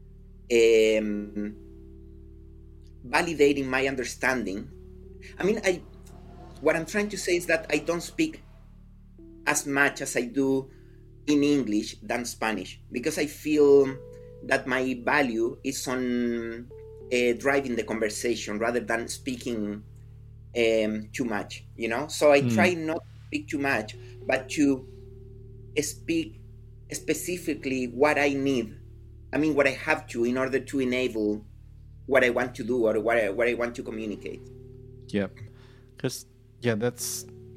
validating my understanding. What I'm trying to say is that I don't speak as much as I do in English than Spanish, because I feel that my value is on driving the conversation rather than speaking too much, So I try not to speak too much, but to speak specifically what I need. What I have to in order to enable what I want to do or what I want to communicate. Yep. Because that's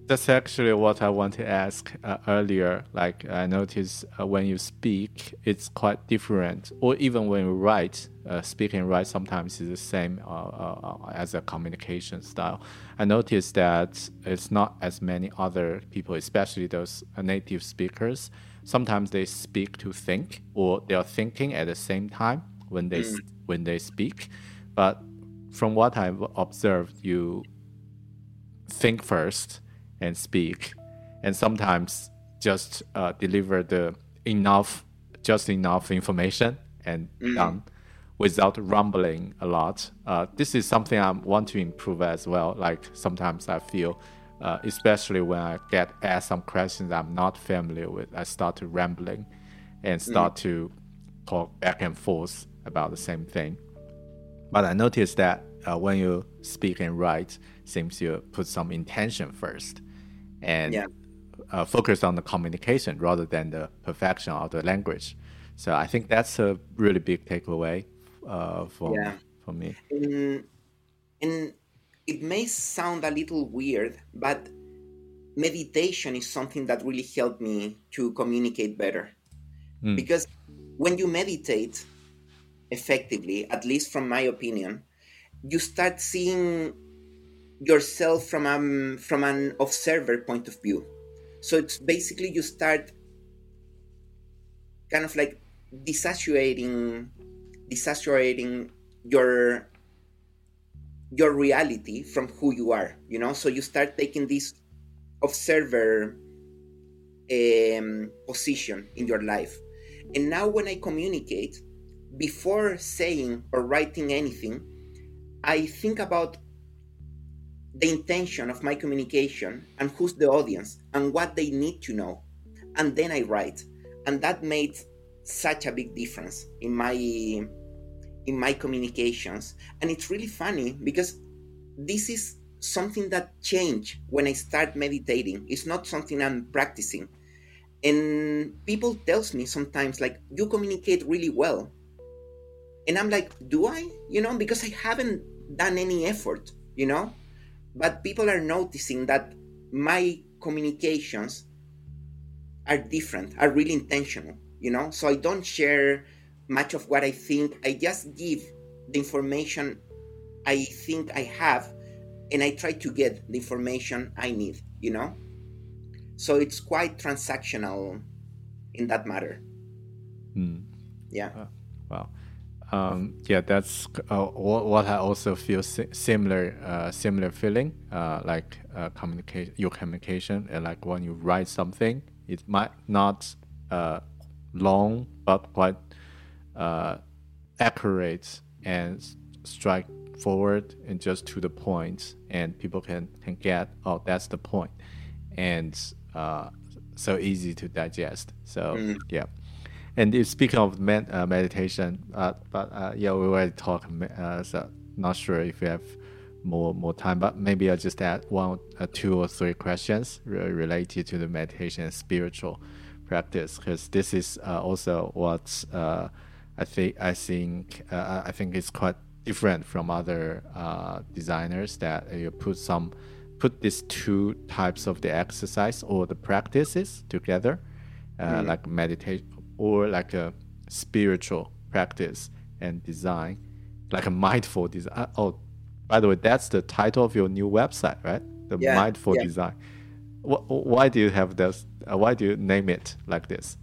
That's actually what I want to ask earlier. Like I noticed when you speak, it's quite different. Or even when you write, speak and write sometimes is the same as a communication style. I noticed that it's not as many other people, especially those native speakers. Sometimes they speak to think, or they are thinking at the same time when they speak. But from what I've observed, you think first and speak, and sometimes just deliver just enough information and done without rumbling a lot. This is something I want to improve as well. Like sometimes I feel, especially when I get asked some questions I'm not familiar with, I start to rambling and start to talk back and forth about the same thing. But I noticed that when you speak and write, seems you put some intention first and focus on the communication rather than the perfection of the language. So I think that's a really big takeaway for me. And it may sound a little weird, but meditation is something that really helped me to communicate better. Because when you meditate effectively, at least from my opinion, you start seeing yourself from an observer point of view. So it's basically you start kind of like disassociating your reality from who you are, you know? So you start taking this observer position in your life. And now when I communicate, before saying or writing anything, I think about the intention of my communication and who's the audience and what they need to know. And then I write. And that made such a big difference in my communications. And it's really funny because this is something that changed when I start meditating. It's not something I'm practicing. And people tells me sometimes, like, you communicate really well. And I'm like, do I? You know, because I haven't done any effort, you know? But people are noticing that my communications are different, are really intentional, you know? So I don't share much of what I think. I just give the information I think I have, and I try to get the information I need, you know? So it's quite transactional in that matter. Yeah. Wow. That's what I also feel similar feeling, like your communication, and like when you write something, it might not long, but quite accurate and straightforward and just to the point, and people can get, oh, that's the point, and so easy to digest. So yeah. And if speaking of meditation, we already talked, so not sure if you have more time, but maybe I'll just add 1, 2 or 3 questions related to the meditation and spiritual practice, because this is also what I think it's quite different from other designers, that you put these 2 types of the exercise or the practices together, like meditation or like a spiritual practice and design, like a mindful design. Oh, by the way, that's the title of your new website, right? The mindful design. Why do you have this? Why do you name it like this?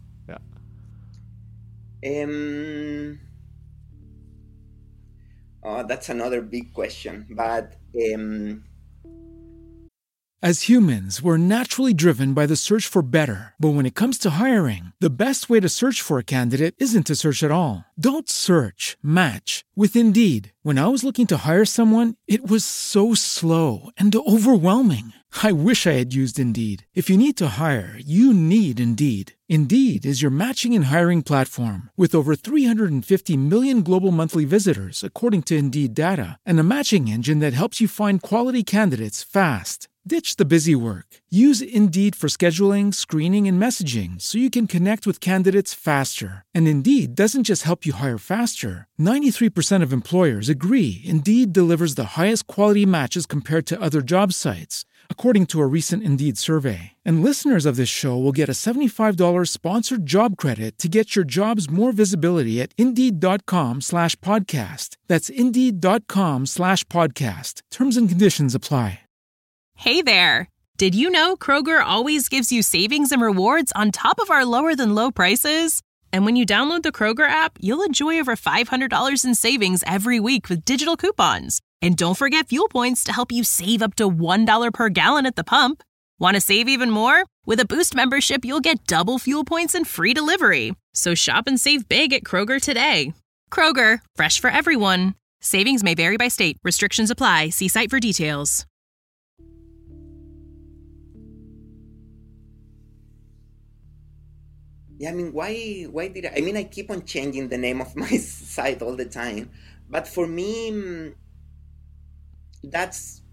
That's another big question, but As humans, we're naturally driven by the search for better. But when it comes to hiring, the best way to search for a candidate isn't to search at all. Don't search, match with Indeed. When I was looking to hire someone, it was so slow and overwhelming. I wish I had used Indeed. If you need to hire, you need Indeed. Indeed is your matching and hiring platform with over 350 million global monthly visitors, according to Indeed data, and a matching engine that helps you find quality candidates fast. Ditch the busy work. Use Indeed for scheduling, screening, and messaging so you can connect with candidates faster. And Indeed doesn't just help you hire faster. 93% of employers agree Indeed delivers the highest quality matches compared to other job sites, according to a recent Indeed survey. And listeners of this show will get a $75 sponsored job credit to get your jobs more visibility at Indeed.com/podcast. That's Indeed.com/podcast. Terms and conditions apply. Hey there! Did you know Kroger always gives you savings and rewards on top of our lower than low prices? And when you download the Kroger app, you'll enjoy over $500 in savings every week with digital coupons. And don't forget fuel points to help you save up to $1 per gallon at the pump. Want to save even more? With a Boost membership, you'll get double fuel points and free delivery. So shop and save big at Kroger today. Kroger, fresh for everyone. Savings may vary by state. Restrictions apply. See site for details. Yeah, I mean, why did I keep on changing the name of my site all the time, but for me, that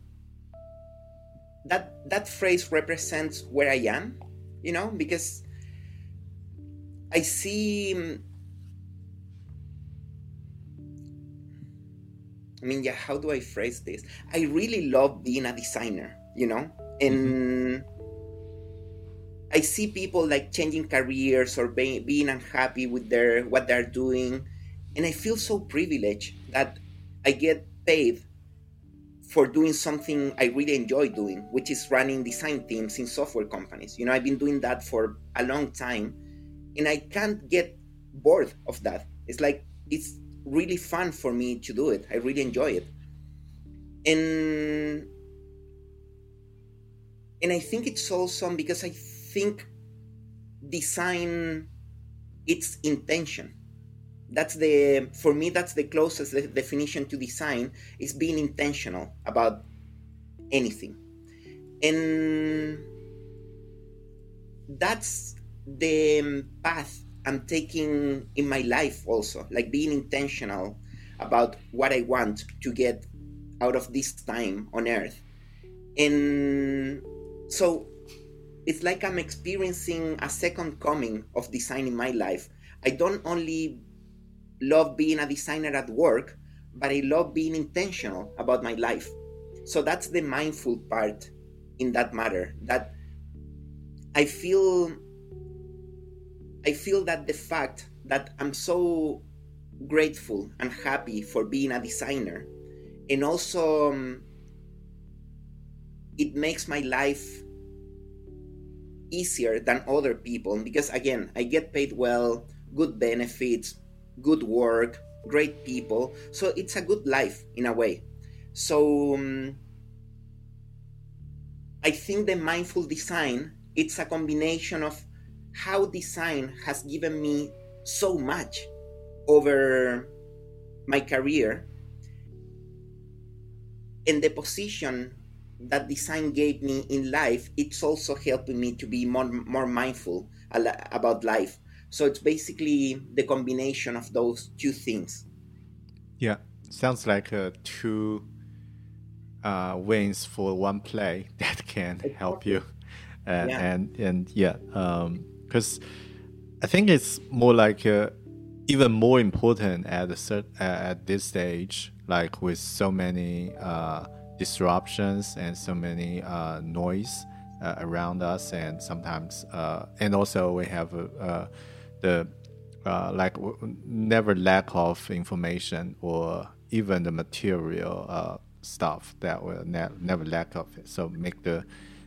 phrase represents where I am, because I see, how do I phrase this? I really love being a designer, and I see people like changing careers or being unhappy with what they're doing, and I feel so privileged that I get paid for doing something I really enjoy doing, which is running design teams in software companies. I've been doing that for a long time, and I can't get bored of that. It's like, it's really fun for me to do it. I really enjoy it. And I think it's awesome because I think design, it's intention. For me, that's the closest definition to design, is being intentional about anything. And that's the path I'm taking in my life also, like being intentional about what I want to get out of this time on Earth. And so it's like I'm experiencing a second coming of design in my life. I don't only love being a designer at work, but I love being intentional about my life. So that's the mindful part in that matter, that I feel that the fact that I'm so grateful and happy for being a designer, and also it makes my life easier than other people, because again, I get paid well, good benefits, good work, great people, so it's a good life in a way. So I think the mindful design, it's a combination of how design has given me so much over my career, and the position that design gave me in life, it's also helping me to be more mindful about life. So it's basically the combination of those two things. Yeah, sounds like two wins for one play that can help you. Because I think it's more like even more important at this stage, like with so many disruptions and so many noise around us, and sometimes and also we have the never lack of information or even the material stuff that will never lack of it. So make the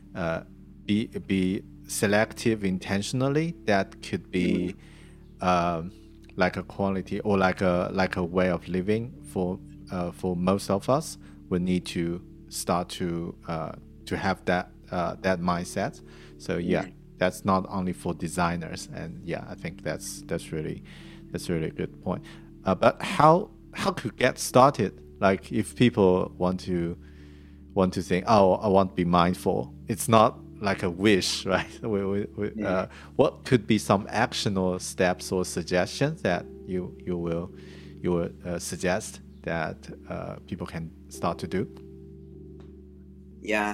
be selective intentionally. That could be like a quality or like a way of living for most of us. We need to start to have that mindset. So that's not only for designers, and I think that's really a good point. But how to get started? Like if people want to think, oh, I want to be mindful. It's not like a wish, right? What could be some actionable steps or suggestions that you will suggest that people can start to do? Yeah.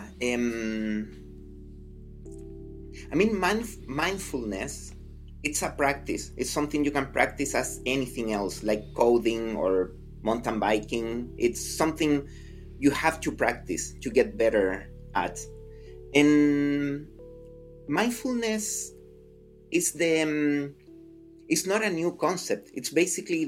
I mean, mindfulness, it's a practice. It's something you can practice as anything else, like coding or mountain biking. It's something you have to practice to get better at. And mindfulness is it's not a new concept. It's basically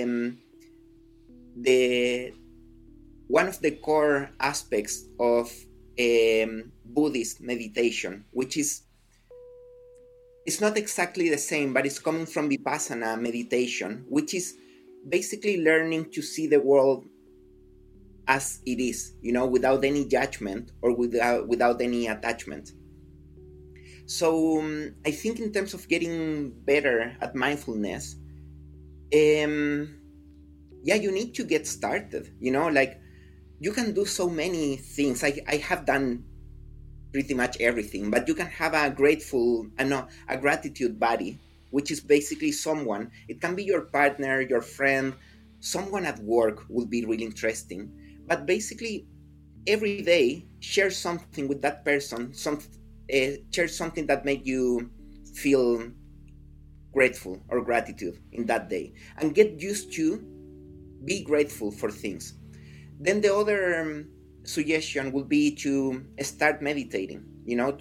the one of the core aspects of Buddhist meditation, which is, it's not exactly the same, but it's coming from Vipassana meditation, which is basically learning to see the world as it is, without any judgment or without any attachment. So I think in terms of getting better at mindfulness, you need to get started. Like, you can do so many things. I have done pretty much everything, but you can have a gratitude buddy, which is basically someone. It can be your partner, your friend, someone at work would be really interesting. But basically, every day, share something with that person. Share something that makes you feel grateful or gratitude in that day, and get used to be grateful for things. Then the other suggestion would be to start meditating. You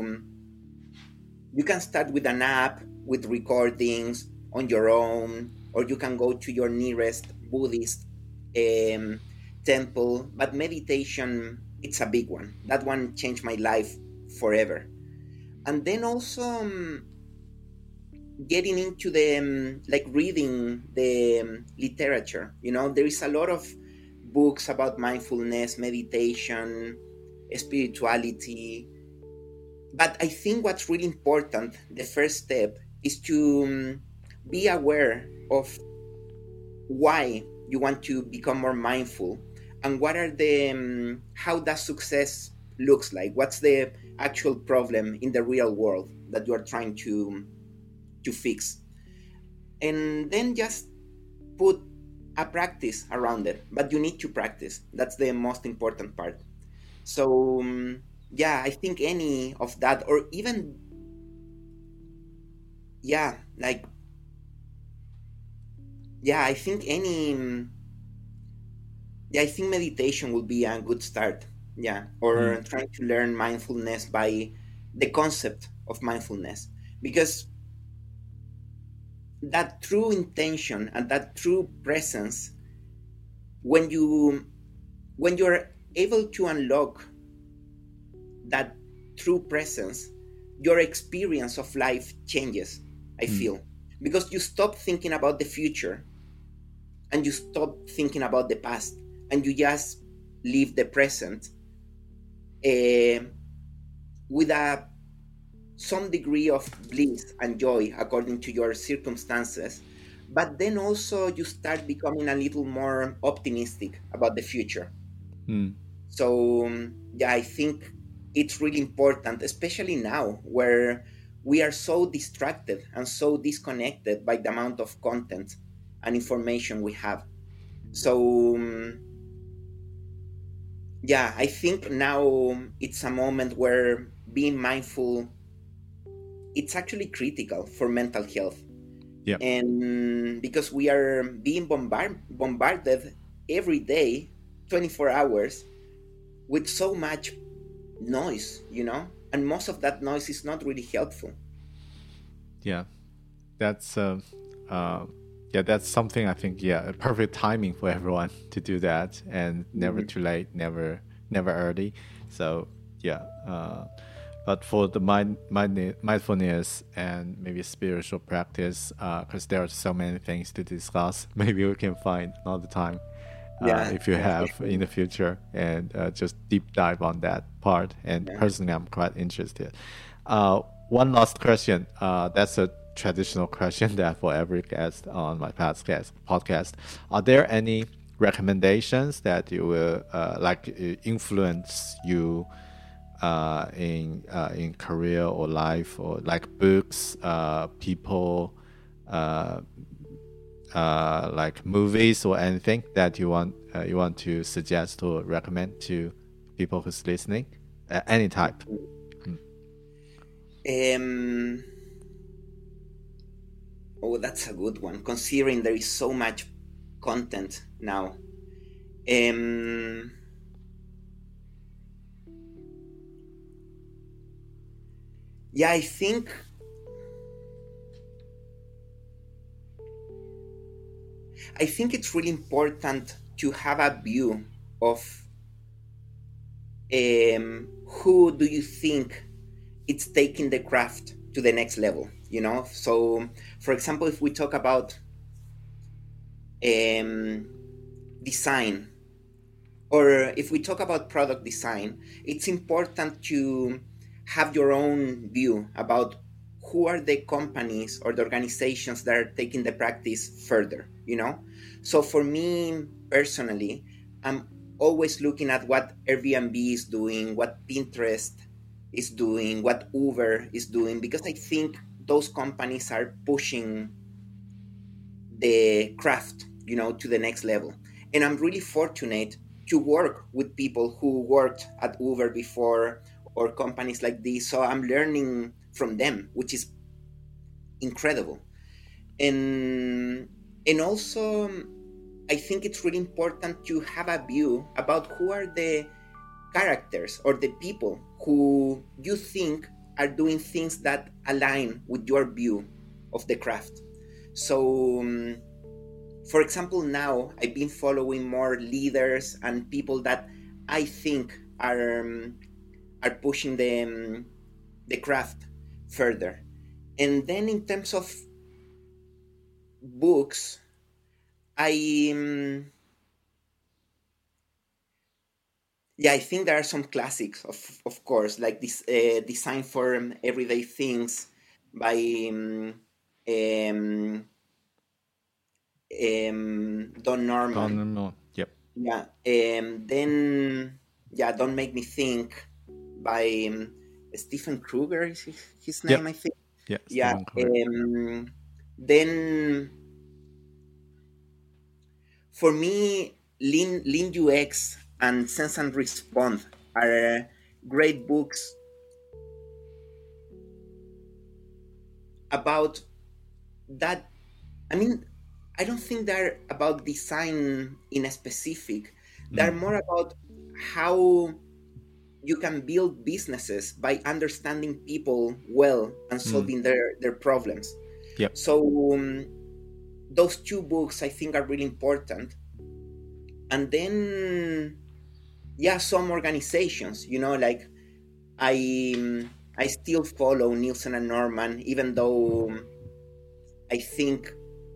can start with an app with recordings on your own, or you can go to your nearest Buddhist temple. But meditation, it's a big one. That one changed my life forever. And then also getting into the reading the literature. There is a lot of books about mindfulness, meditation, spirituality. But I think what's really important, the first step, is to be aware of why you want to become more mindful, and what are how does success looks like. What's the actual problem in the real world that you are trying to fix? And then just put a practice around it. But you need to practice. That's the most important part. So I think any of that, or even I think I think meditation will be a good start. Or trying to learn mindfulness by the concept of mindfulness, because that true intention and that true presence, when you're able to unlock that true presence, your experience of life changes, I feel, because you stop thinking about the future and you stop thinking about the past, and you just live the present with some degree of bliss and joy according to your circumstances. But then also you start becoming a little more optimistic about the future. So I think it's really important, especially now where we are so distracted and so disconnected by the amount of content and information we have. So I think now it's a moment where being mindful, it's actually critical for mental health. And because we are being bombarded every day, 24 hours, with so much noise, and most of that noise is not really helpful. That's that's something I think, perfect timing for everyone to do that, and never too late, never early. So but for the mindfulness and maybe spiritual practice, because there are so many things to discuss, maybe we can find another time if you have in the future, and just deep dive on that part. And personally, I'm quite interested. One last question. That's a traditional question that for every guest on my podcast. Are there any recommendations that you will influence you in career or life, or like books, people, like movies or anything that you want to suggest or recommend to people who's listening? Any type. Oh, that's a good one, considering there is so much content now. Yeah, I think it's really important to have a view of who do you think it's taking the craft to the next level, you know? So, for example, if we talk about design, or if we talk about product design, it's important to have your own view about who are the companies or the organizations that are taking the practice further, you know? So for me personally, I'm always looking at what Airbnb is doing, what Pinterest is doing, what Uber is doing, because I think those companies are pushing the craft, you know, to the next level. And I'm really fortunate to work with people who worked at Uber before or companies like this. So I'm learning from them, which is incredible. And also, I think it's really important to have a view about who are the characters or the people who you think are doing things that align with your view of the craft. So, for example, now I've been following more leaders and people that I think are pushing the craft further. And then in terms of books, I think there are some classics, of course, like this Design for Everyday Things by Don Norman. Yep. Yeah. Then Don't Make Me Think by Stephen Kruger is his name, Yep. I think. Yeah. Then for me, Lean UX and Sense and Respond are great books about that. I mean, I don't think they're about design in a specific. They're more about how you can build businesses by understanding people well and solving their problems. Yep. So those two books I think are really important. And then some organizations, you know, like I still follow Nielsen and Norman, even though I think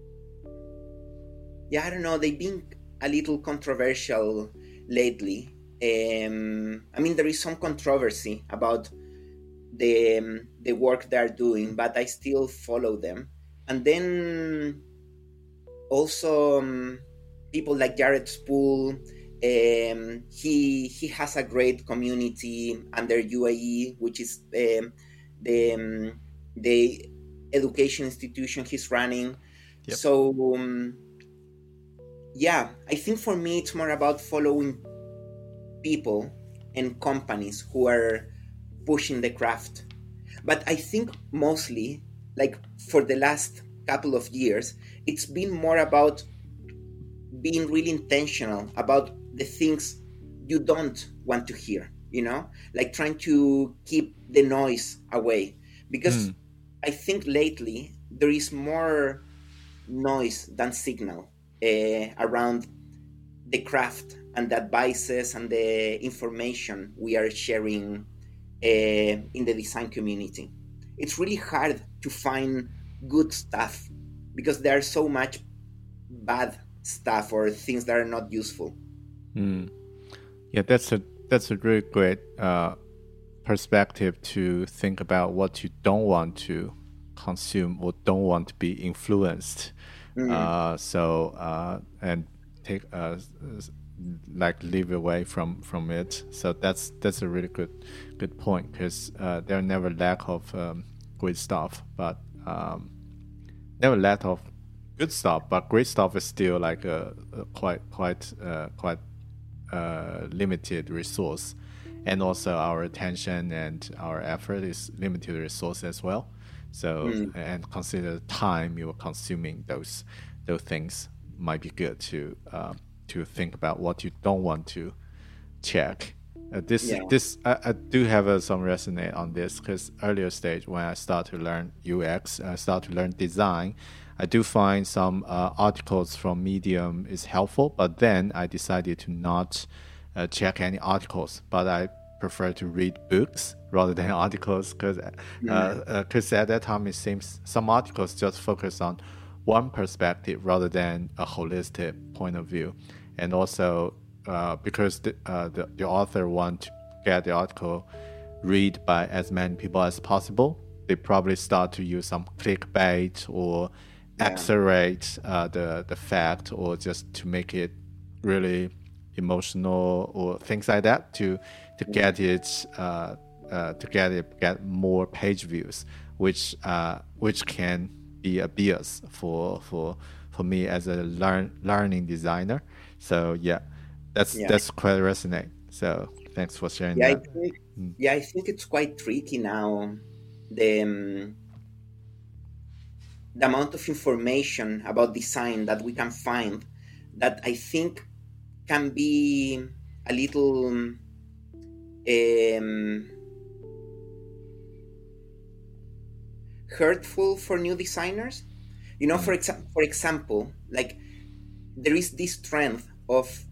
I don't know, they've been a little controversial lately. I mean, there is some controversy about the work they're doing, but I still follow them. And then also people like Jared Spool, he has a great community under UAE, which is the education institution he's running. Yep. So I think for me it's more about following people and companies who are pushing the craft. But I think mostly, like for the last couple of years, it's been more about being really intentional about the things you don't want to hear, you know, like trying to keep the noise away. Because I think lately there is more noise than signal around the craft and the advices and the information we are sharing in the design community. It's really hard to find good stuff because there are so much bad stuff or things that are not useful. Yeah, that's a really great perspective to think about what you don't want to consume or don't want to be influenced. And take live away from it. So that's a really good point, because there are never lack of great stuff, but never lack of good stuff. But great stuff is still like a quite limited resource. and also our attention and our effort is limited resource as well. So and consider the time you are consuming those things, might be good to think about what you don't want to check. I do have some resonate on this, because earlier stage when I start to learn UX, I start to learn design, I do find some articles from Medium is helpful, but then I decided to not check any articles, but I prefer to read books rather than articles, because at that time it seems some articles just focus on one perspective rather than a holistic point of view. And also because the author want to get the article read by as many people as possible, they probably start to use some clickbait or accelerate the fact, or just to make it really emotional or things like that to get it get more page views, which can be a bias for me as a learning designer. So that's quite resonate. So thanks for sharing that. I think it's quite tricky now, the amount of information about design that we can find, that I think can be a little hurtful for new designers. For example, like there is this trend of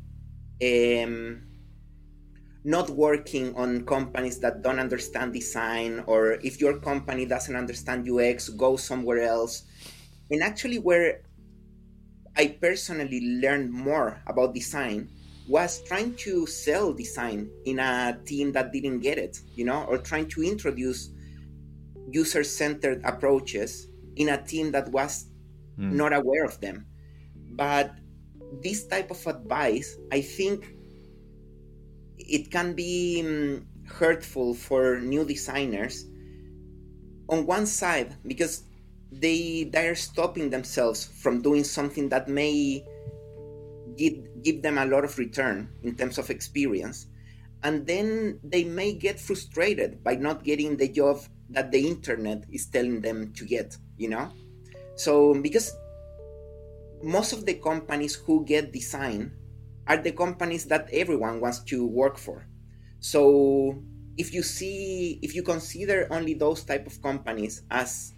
not working on companies that don't understand design, or if your company doesn't understand UX, go somewhere else. And actually, where I personally learned more about design was trying to sell design in a team that didn't get it, or trying to introduce user-centered approaches in a team that was not aware of them. But this type of advice, I think it can be hurtful for new designers on one side, because they are stopping themselves from doing something that may give them a lot of return in terms of experience, and then they may get frustrated by not getting the job that the internet is telling them to get, So because most of the companies who get design are the companies that everyone wants to work for. So if you consider only those type of companies as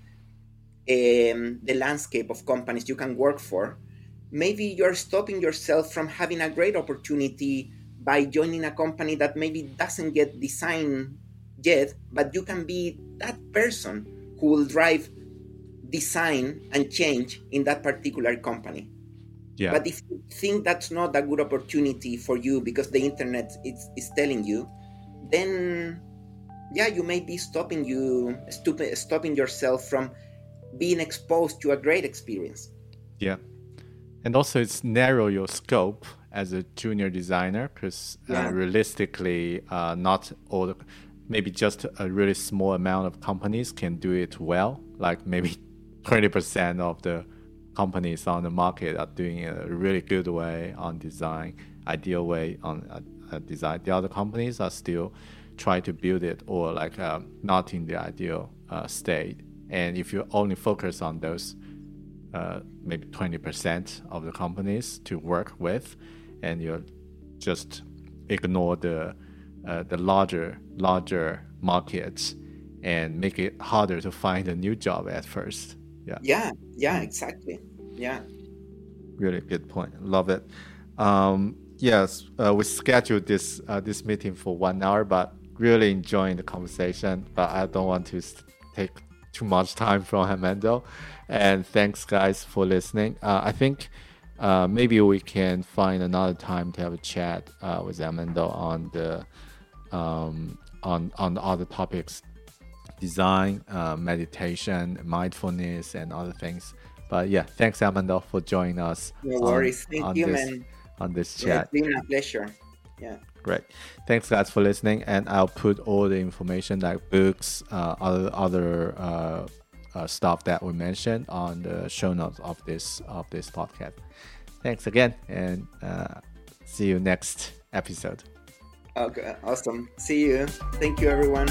the landscape of companies you can work for, maybe you're stopping yourself from having a great opportunity by joining a company that maybe doesn't get design yet, but you can be that person who will drive design and change in that particular company. Yeah. But if you think that's not a good opportunity for you because the internet is telling you, then you may be stopping yourself from being exposed to a great experience. Yeah. And also it's narrow your scope as a junior designer, because realistically, not all maybe just a really small amount of companies can do it well. Like maybe 20% of the companies on the market are doing it a really good way on design, ideal way on design. The other companies are still trying to build it, or like not in the ideal state. And if you only focus on those maybe 20% of the companies to work with, and you just ignore the larger markets and make it harder to find a new job at first. Yeah, exactly. Yeah, really good point. Love it. Yes, we scheduled this meeting for 1 hour, but really enjoying the conversation. But I don't want to take too much time from Armando. And thanks, guys, for listening. I think maybe we can find another time to have a chat with Armando on the on other topics. Design, meditation, mindfulness, and other things. But thanks, Armando, for joining us. No worries. Thank you, man. On this chat. It's been a pleasure. Yeah. Great. Thanks, guys, for listening. And I'll put all the information, like books, other stuff that we mentioned on the show notes of this podcast. Thanks again, and see you next episode. Okay, awesome. See you. Thank you, everyone.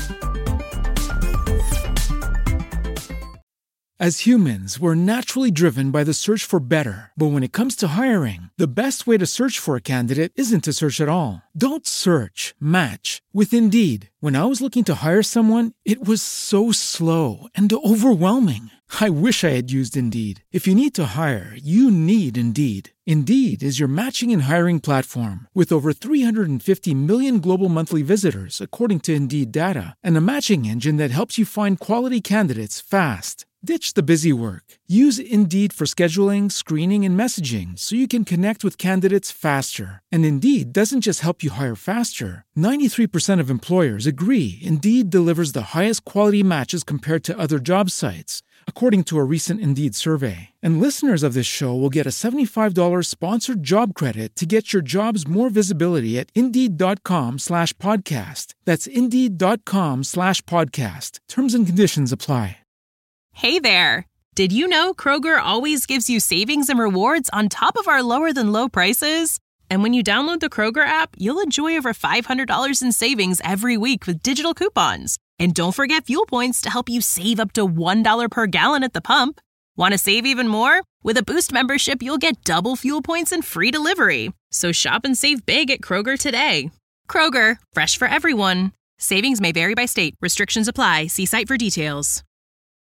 As humans, we're naturally driven by the search for better. But when it comes to hiring, the best way to search for a candidate isn't to search at all. Don't search, match with Indeed. When I was looking to hire someone, it was so slow and overwhelming. I wish I had used Indeed. If you need to hire, you need Indeed. Indeed is your matching and hiring platform with over 350 million global monthly visitors, according to Indeed data, and a matching engine that helps you find quality candidates fast. Ditch the busy work. Use Indeed for scheduling, screening, and messaging so you can connect with candidates faster. And Indeed doesn't just help you hire faster. 93% of employers agree Indeed delivers the highest quality matches compared to other job sites, according to a recent Indeed survey. And listeners of this show will get a $75 sponsored job credit to get your jobs more visibility at Indeed.com/podcast. That's Indeed.com/podcast. Terms and conditions apply. Hey there! Did you know Kroger always gives you savings and rewards on top of our lower-than-low prices? And when you download the Kroger app, you'll enjoy over $500 in savings every week with digital coupons. And don't forget fuel points to help you save up to $1 per gallon at the pump. Want to save even more? With a Boost membership, you'll get double fuel points and free delivery. So shop and save big at Kroger today. Kroger, fresh for everyone. Savings may vary by state. Restrictions apply. See site for details.